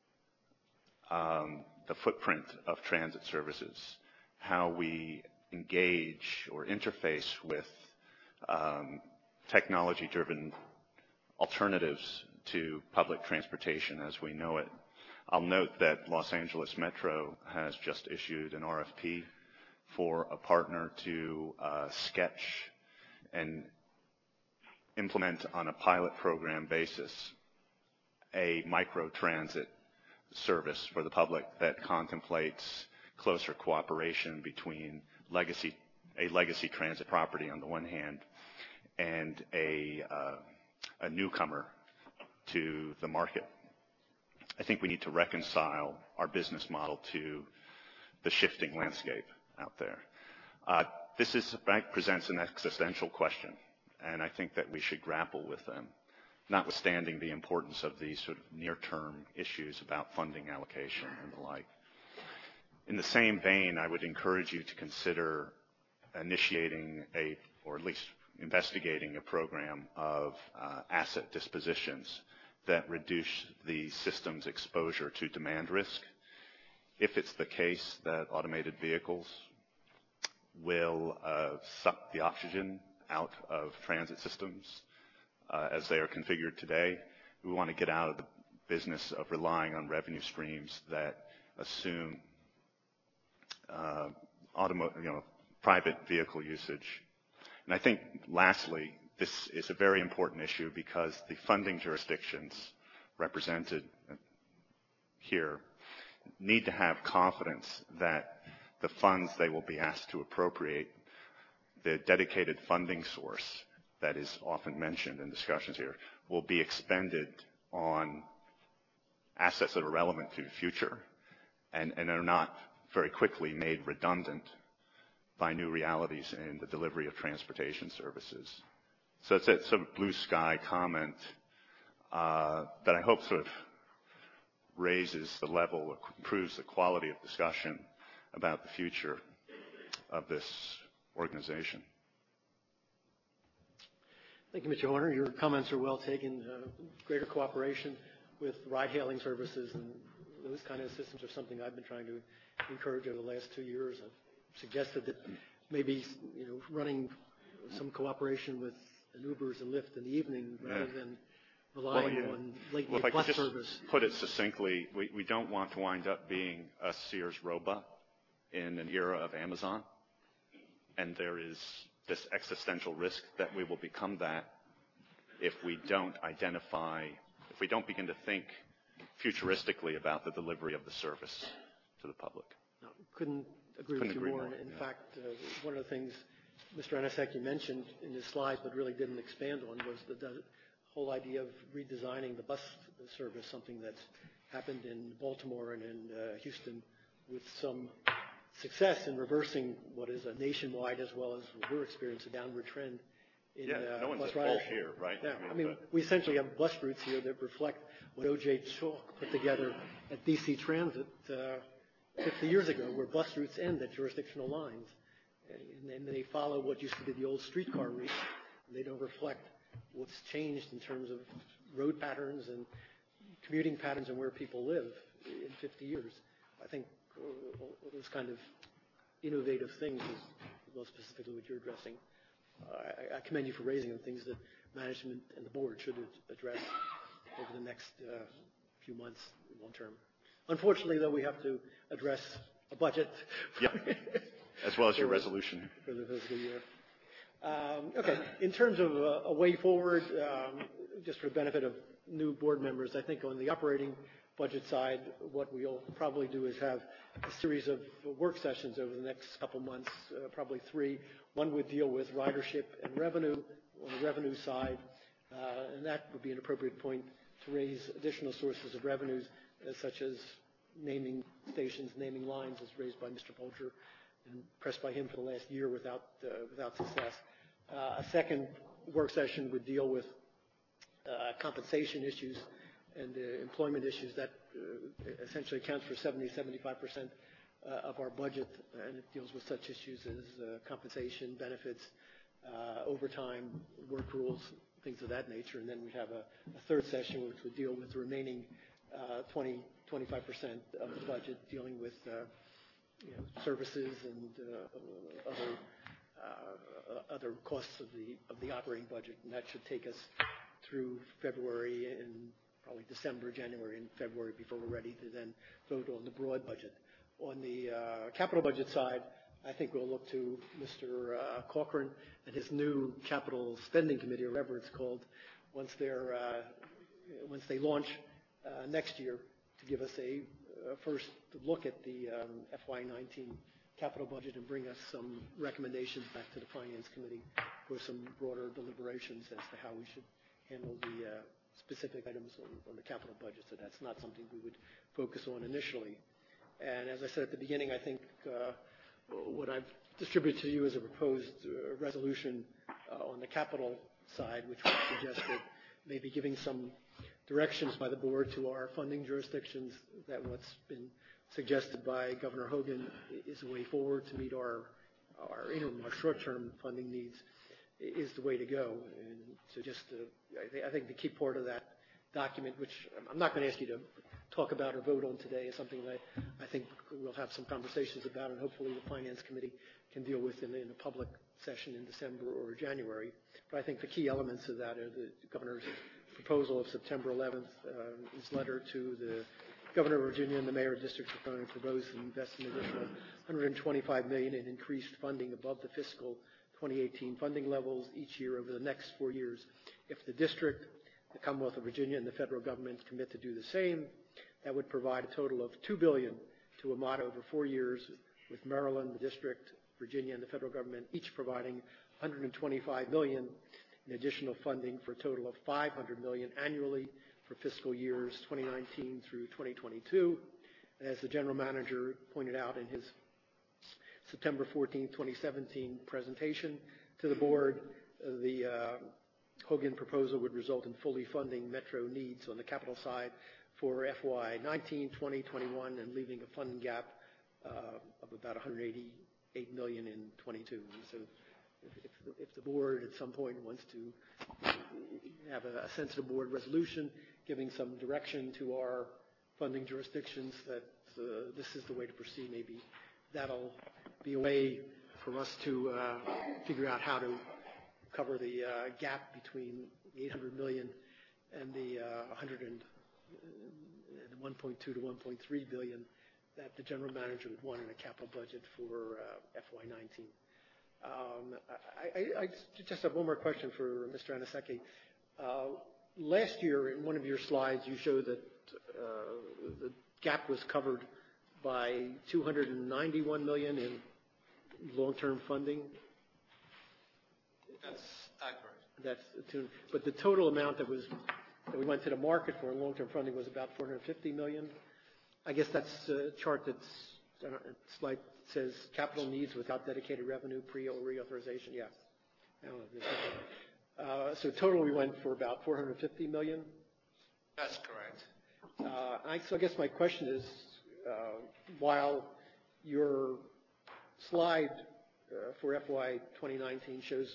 um, the footprint of transit services, how we engage or interface with um, technology-driven alternatives to public transportation as we know it. I'll note that Los Angeles Metro has just issued an R F P for a partner to uh, sketch and implement on a pilot program basis a micro-transit service for the public that contemplates closer cooperation between legacy, a legacy transit property on the one hand and a, uh, a newcomer to the market. I think we need to reconcile our business model to the shifting landscape out there. Uh, this is, presents an existential question, and I think that we should grapple with them, notwithstanding the importance of these sort of near-term issues about funding allocation and the like. In the same vein, I would encourage you to consider initiating a, or at least investigating a program of uh, asset dispositions that reduce the system's exposure to demand risk. If it's the case that automated vehicles will uh, suck the oxygen out of transit systems, uh, as they are configured today. We want to get out of the business of relying on revenue streams that assume uh, automo- you know, private vehicle usage. And I think, lastly, this is a very important issue because the funding jurisdictions represented here need to have confidence that the funds they will be asked to appropriate, the dedicated funding source that is often mentioned in discussions here, will be expended on assets that are relevant to the future and, and are not very quickly made redundant by new realities in the delivery of transportation services. So it's a sort of blue sky comment uh, that I hope sort of raises the level, improves the quality of discussion about the future of this organization. Thank you, Mister Horner. Your comments are well taken. Uh, greater cooperation with ride-hailing services and those kind of systems are something I've been trying to encourage over the last two years. I've suggested that maybe, you know, running some cooperation with an Ubers and Lyft in the evening rather Yeah. than relying well, yeah. on late well, night if I bus could just service. put it succinctly, we, we don't want to wind up being a Sears Roebuck in an era of Amazon. And there is this existential risk that we will become that if we don't identify, if we don't begin to think futuristically about the delivery of the service to the public. No, couldn't agree Couldn't with you agree more. more, In yeah. fact, uh, one of the things Mister Aniseki mentioned in his slides but really didn't expand on was the, the whole idea of redesigning the bus service, something that's happened in Baltimore and in uh, Houston with some success in reversing what is a nationwide as well as what we're experiencing a downward trend in Yeah, uh, no one's bus at fault ridership. here, right? Yeah, I I mean, mean, but- we essentially have bus routes here that reflect what O J Chalk put together at D C Transit uh, fifty years ago, where bus routes end at jurisdictional lines. And, and they follow what used to be the old streetcar route. And they don't reflect what's changed in terms of road patterns and commuting patterns and where people live in fifty years. I think uh, those kind of innovative things is well specifically what you're addressing. Uh, I, I commend you for raising the things that management and the board should address over the next uh, few months, long term. Unfortunately, though, we have to address a budget. Yep. As well as your for- resolution. For the fiscal year. Um, okay, in terms of uh, a way forward, um, just for the benefit of new board members, I think on the operating budget side, what we'll probably do is have a series of work sessions over the next couple months, uh, probably three. One would deal with ridership and revenue on the revenue side, uh, and that would be an appropriate point to raise additional sources of revenues, uh, such as naming stations, naming lines, as raised by Mister Polcher and pressed by him for the last year without uh, without success. Uh, a second work session would deal with uh, compensation issues and uh, employment issues that uh, essentially accounts for seventy, seventy-five percent uh, of our budget, and it deals with such issues as uh, compensation, benefits, uh, overtime, work rules, things of that nature. And then we'd have a, a third session which would deal with the remaining uh, twenty, twenty-five percent of the budget, dealing with uh, you know, services and uh, other uh, other costs of the of the operating budget, and that should take us through February and probably December, January, and February before we're ready to then vote on the broad budget. On the uh, capital budget side, I think we'll look to Mister Uh, Cochran and his new capital spending committee, or whatever it's called, once they're uh, once they launch uh, next year, to give us a uh, first look at the um, F Y nineteen capital budget and bring us some recommendations back to the Finance Committee for some broader deliberations as to how we should handle the uh, specific items on, on the capital budget. So that's not something we would focus on initially. And as I said at the beginning, I think uh, what I've distributed to you is a proposed uh, resolution uh, on the capital side, which would suggest that maybe giving some directions by the board to our funding jurisdictions that what's been suggested by Governor Hogan is a way forward to meet our our interim, our short-term funding needs is the way to go. And so just, uh, I, th- I think the key part of that document, which I'm not going to ask you to talk about or vote on today is something that I think we'll have some conversations about, and hopefully the Finance Committee can deal with in, in a public session in December or January. But I think the key elements of that are the Governor's proposal of September eleventh, uh, his letter to the Governor of Virginia and the Mayor of District of Conan for both to invest an additional one hundred twenty-five million dollars in increased funding above the fiscal twenty eighteen funding levels each year over the next four years. If the district, the Commonwealth of Virginia, and the federal government commit to do the same, that would provide a total of two billion dollars to WMATA over four years, with Maryland, the district, Virginia, and the federal government each providing one hundred twenty-five million dollars in additional funding for a total of five hundred million dollars annually for fiscal years twenty nineteen through twenty twenty-two. And as the general manager pointed out in his September fourteenth, twenty seventeen presentation to the board, uh, the uh, Hogan proposal would result in fully funding Metro needs on the capital side for F Y nineteen, twenty, twenty-one, and leaving a funding gap uh, of about one hundred eighty-eight million dollars in twenty-two. And so if, if, the, if the board at some point wants to have a, a sensitive board resolution giving some direction to our funding jurisdictions that uh, this is the way to proceed, maybe that'll be a way for us to uh, figure out how to cover the uh, gap between eight hundred million dollars and the uh, one hundred and uh, one point two to one point three billion dollars that the general manager would want in a capital budget for uh, F Y nineteen. Um, I, I, I just have one more question for Mister Anoseki. Uh, last year, in one of your slides, you showed that uh, the gap was covered by two hundred ninety-one million dollars in long-term funding. That's accurate. That's the tune. But the total amount that was that we went to the market for in long-term funding was about four hundred fifty million dollars. I guess that's a chart that's uh, it's like it says capital needs without dedicated revenue, pre or reauthorization. Yeah. I don't know. Uh, so total we went for about four hundred fifty million dollars. That's correct. Uh, I, so I guess my question is, uh, while your slide uh, for F Y twenty nineteen shows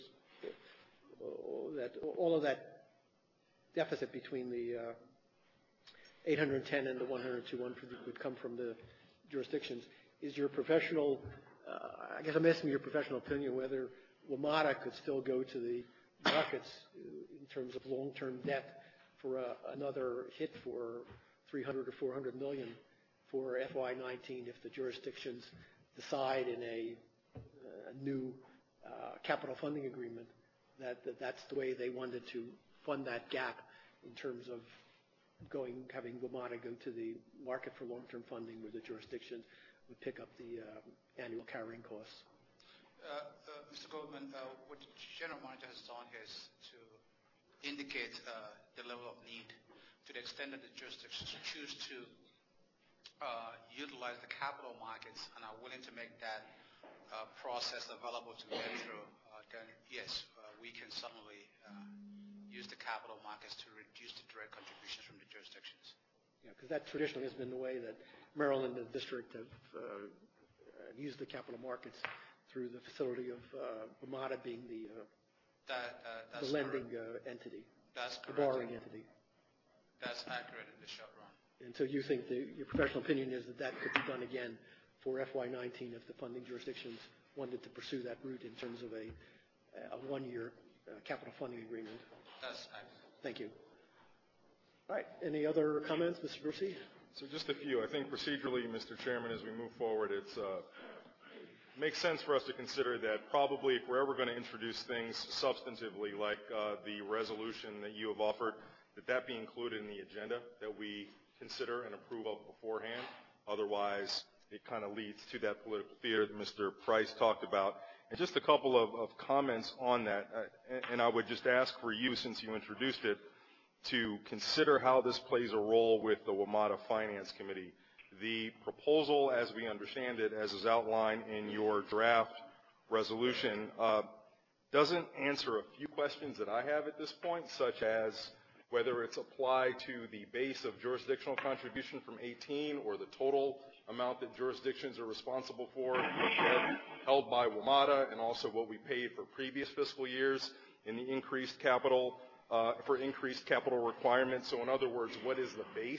that all of that deficit between the uh, eight hundred ten and the one hundred two would come from the jurisdictions, is your professional, uh, I guess I'm asking your professional opinion whether WMATA could still go to the markets in terms of long-term debt for uh, another hit for three hundred or four hundred million for F Y nineteen if the jurisdictions decide in a, a new uh, capital funding agreement that, that that's the way they wanted to fund that gap in terms of going, having WMATA go to the market for long-term funding where the jurisdictions would pick up the uh, annual carrying costs. Uh, uh, Mister Goldman, uh, what the general manager has done here is to indicate uh, the level of need to the extent that the jurisdictions choose to uh, utilize the capital markets and are willing to make that uh, process available to Metro, uh, then yes, uh, we can certainly uh, use the capital markets to reduce the direct contributions from the jurisdictions. Yeah, because that traditionally has been the way that Maryland and the district have uh, used the capital markets through the facility of uh, WMATA being the, uh, that, uh, that's the lending uh, entity, that's the correct. borrowing entity. That's accurate in the short run. And so you think the, your professional opinion is that that could be done again for F Y nineteen if the funding jurisdictions wanted to pursue that route in terms of a, a one-year uh, capital funding agreement? That's accurate. Thank you. All right. Any other comments, Mister Dorsey? So just a few. I think procedurally, Mister Chairman, as we move forward, it's uh, makes sense for us to consider that probably if we're ever going to introduce things substantively like uh, the resolution that you have offered, that that be included in the agenda that we consider and approve of beforehand. Otherwise, it kind of leads to that political theater that Mister Price talked about. And just a couple of, of comments on that, uh, and, and I would just ask for you, since you introduced it, to consider how this plays a role with the WMATA Finance Committee. The proposal, as we understand it, as is outlined in your draft resolution, uh, doesn't answer a few questions that I have at this point, such as whether it's applied to the base of jurisdictional contribution from eighteen or the total amount that jurisdictions are responsible for held by WMATA, and also what we paid for previous fiscal years in the increased capital, uh, for increased capital requirements. So in other words, what is the base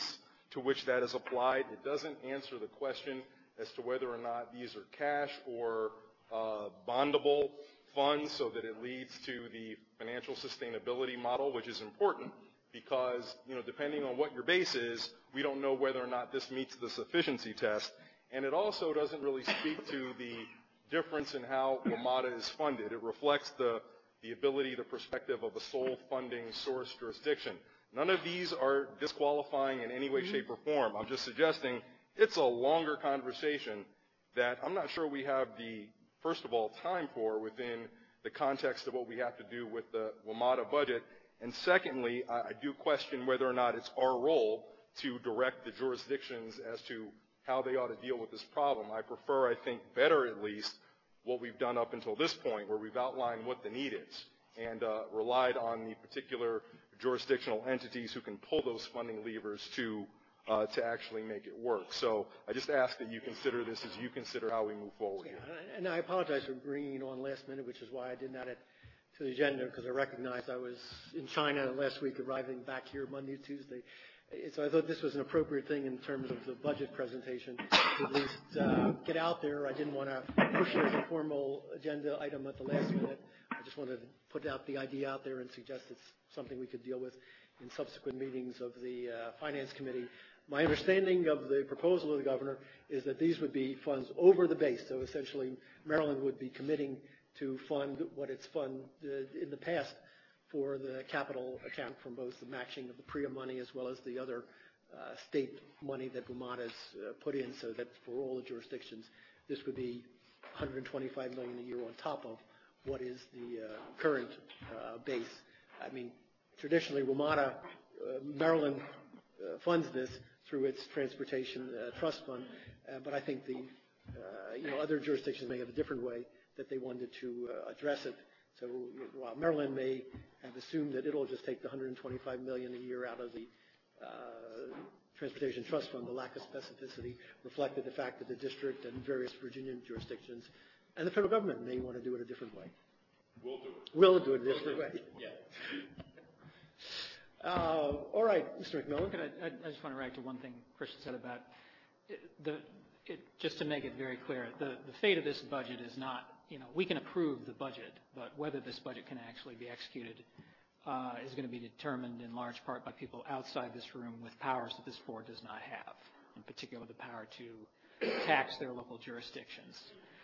to which that is applied. It doesn't answer the question as to whether or not these are cash or uh, bondable funds, so that it leads to the financial sustainability model, which is important because, you know, depending on what your base is, we don't know whether or not this meets the sufficiency test. And it also doesn't really speak to the difference in how WMATA is funded. It reflects the, the ability, the perspective of a sole funding source jurisdiction. None of these are disqualifying in any way, shape, or form. I'm just suggesting it's a longer conversation that I'm not sure we have the, first of all, time for within the context of what we have to do with the WMATA budget. And secondly, I, I do question whether or not it's our role to direct the jurisdictions as to how they ought to deal with this problem. I prefer, I think, better at least, what we've done up until this point, where we've outlined what the need is and uh, relied on the particular jurisdictional entities who can pull those funding levers to uh, to actually make it work. So I just ask that you consider this as you consider how we move forward here. And I apologize for bringing it on last minute, which is why I didn't add it to the agenda, because I recognized I was in China last week, arriving back here Monday, Tuesday. So I thought this was an appropriate thing in terms of the budget presentation, to at least uh, get out there. I didn't want to push it as a formal agenda item at the last minute. I just wanted to put out the idea out there and suggest it's something we could deal with in subsequent meetings of the uh, Finance Committee. My understanding of the proposal of the governor is that these would be funds over the base. So essentially, Maryland would be committing to fund what it's funded in the past for the capital account from both the matching of the P R I A money as well as the other uh, state money that WMATA has uh, put in, so that for all the jurisdictions, this would be one hundred twenty-five million dollars a year on top of what is the uh, current uh, base. I mean, traditionally, WMATA, uh, Maryland uh, funds this through its transportation uh, trust fund, uh, but I think the uh, you know other jurisdictions may have a different way that they wanted to uh, address it. So while Maryland may have assumed that it'll just take the one hundred twenty-five million dollars a year out of the uh, Transportation Trust Fund, the lack of specificity reflected the fact that the district and various Virginian jurisdictions and the federal government may want to do it a different way. We'll do it. We'll do it a different way. Yeah. Uh, all right, Mister McMillan. I, I just want to react to one thing Christian said about it, the, it, just to make it very clear, the, the fate of this budget is not, you know, we can approve the budget, but whether this budget can actually be executed uh, is going to be determined in large part by people outside this room with powers that this board does not have, in particular the power to tax their local jurisdictions.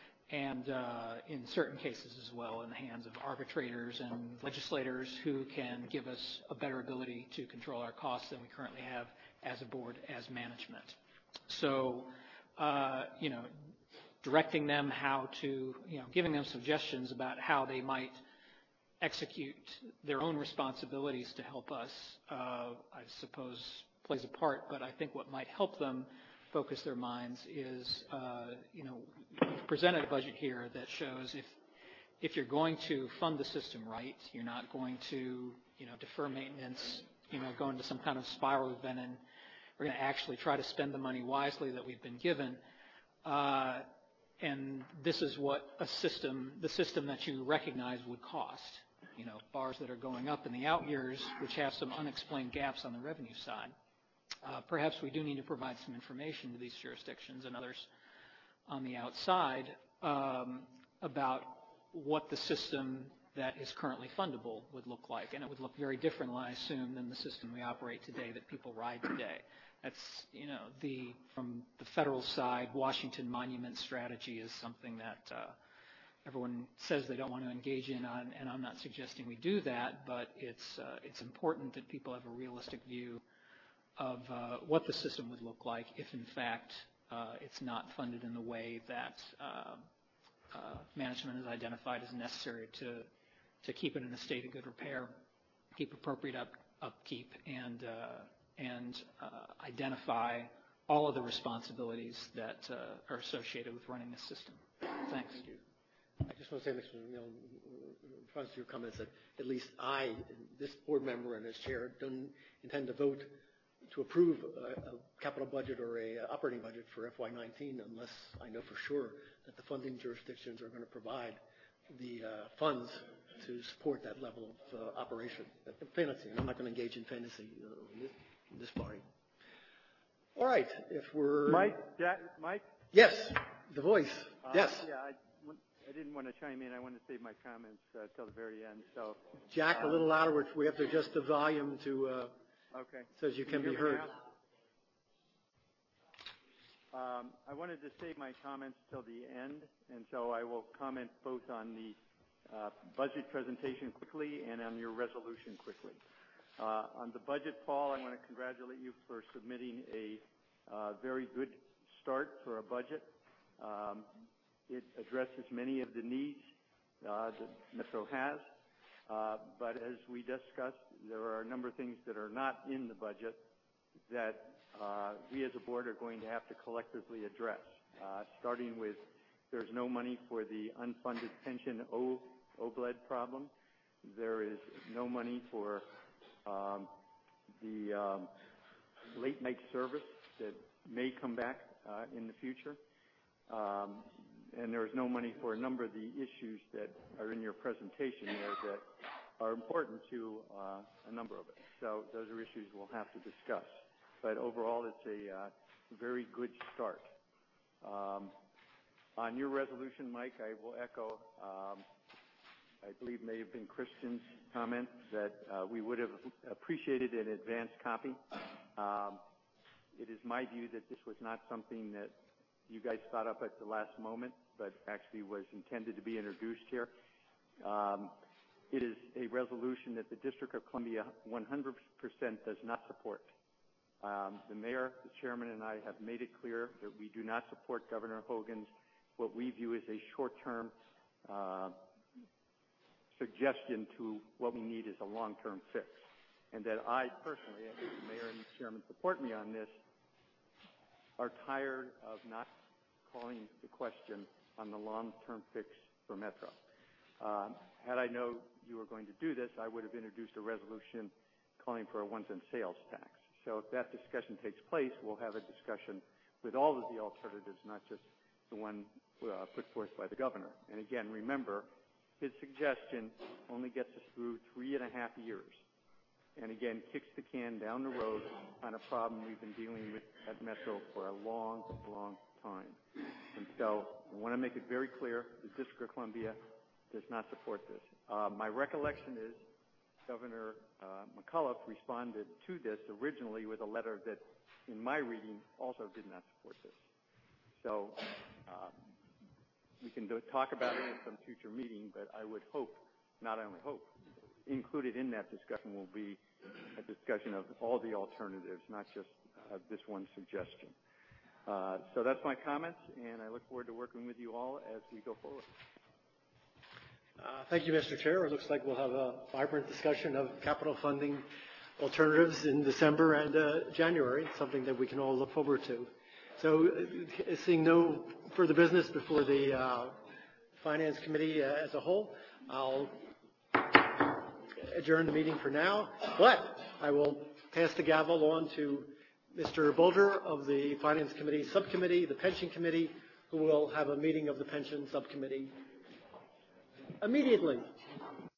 And uh, in certain cases as well, in the hands of arbitrators and legislators who can give us a better ability to control our costs than we currently have as a board, as management. So, uh, you know, directing them how to, you know, giving them suggestions about how they might execute their own responsibilities to help us, uh, I suppose plays a part, but I think what might help them focus their minds is, uh, you know, we've presented a budget here that shows if if you're going to fund the system right, you're not going to, you know, defer maintenance, you know, go into some kind of spiral we've been in. We're going to actually try to spend the money wisely that we've been given. Uh, and this is what a system, the system that you recognize would cost. You know, bars that are going up in the out years, which have some unexplained gaps on the revenue side. Uh, perhaps we do need to provide some information to these jurisdictions and others on the outside um, about what the system that is currently fundable would look like. And it would look very different, I assume, than the system we operate today that people ride today. That's, you know, the, from the federal side, Washington Monument strategy is something that uh, everyone says they don't want to engage in, on, and I'm not suggesting we do that, but it's, uh, it's important that people have a realistic view of uh, what the system would look like if, in fact, uh, it's not funded in the way that uh, uh, management has identified as necessary to, to keep it in a state of good repair, keep appropriate up, upkeep, and, uh, and uh, identify all of the responsibilities that uh, are associated with running this system. Thanks. Thank you. I just want to say, Mister You know, in response to your comments, that at least I, this board member and as chair, don't intend to vote to approve a, a capital budget or a uh, operating budget for F Y nineteen unless I know for sure that the funding jurisdictions are going to provide the uh, funds to support that level of uh, operation. Fantasy, and I'm not going to engage in fantasy uh, in, this, in this body. All right, if we're... Mike, Jack, Mike? Yes, the voice. Uh, Yes. Yeah, I, I didn't want to chime in. I wanted to save my comments uh, till the very end, so... Jack, a um, little louder. We're- We have to adjust the volume to, uh, Okay. so as you can you be hear me heard. now? Um, I wanted to save my comments till the end, and so I will comment both on the uh, budget presentation quickly and on your resolution quickly. Uh, on the budget, Paul, I want to congratulate you for submitting a uh, very good start for a budget. Um, it addresses many of the needs uh, that Metro has, uh, but as we discussed, there are a number of things that are not in the budget that uh, we as a board are going to have to collectively address, uh, starting with there's no money for the unfunded pension O B L E D problem. There is no money for um, the um, late night service that may come back uh, in the future. Um, and there is no money for a number of the issues that are in your presentation there that are important to uh, a number of it. So those are issues we'll have to discuss. But overall, it's a uh, very good start. Um, on your resolution, Mike, I will echo, um, I believe may have been Christian's comment that uh, we would have appreciated an advanced copy. Um, it is my view that this was not something that you guys thought up at the last moment, but actually was intended to be introduced here. Um, it is a resolution that the District of Columbia one hundred percent does not support. Um, the mayor, the chairman, and I have made it clear that we do not support Governor Hogan's what we view as a short-term uh, suggestion to what we need is a long-term fix. And that I personally, as the mayor and the chairman support me on this, are tired of not calling the question on the long-term fix for Metro. Um, had I known you were going to do this, I would have introduced a resolution calling for a one-cent sales tax. So if that discussion takes place, we'll have a discussion with all of the alternatives, not just the one uh, put forth by the governor. And again, remember, his suggestion only gets us through three and a half years. And again, kicks the can down the road on a problem we've been dealing with at Metro for a long, long time. And so I want to make it very clear, the District of Columbia does not support this. Uh, my recollection is Governor uh, McAuliffe responded to this originally with a letter that, in my reading, also did not support this. So um, we can do, talk about it in some future meeting, but I would hope, not only hope, included in that discussion will be a discussion of all the alternatives, not just uh, this one suggestion. Uh, so that's my comments, and I look forward to working with you all as we go forward. Uh, thank you, Mister Chair. It looks like we'll have a vibrant discussion of capital funding alternatives in December and uh, January, something that we can all look forward to. So uh, seeing no further business before the uh, Finance Committee uh, as a whole, I'll adjourn the meeting for now, but I will pass the gavel on to Mister Boulder of the Finance Committee Subcommittee, the Pension Committee, who will have a meeting of the Pension Subcommittee immediately.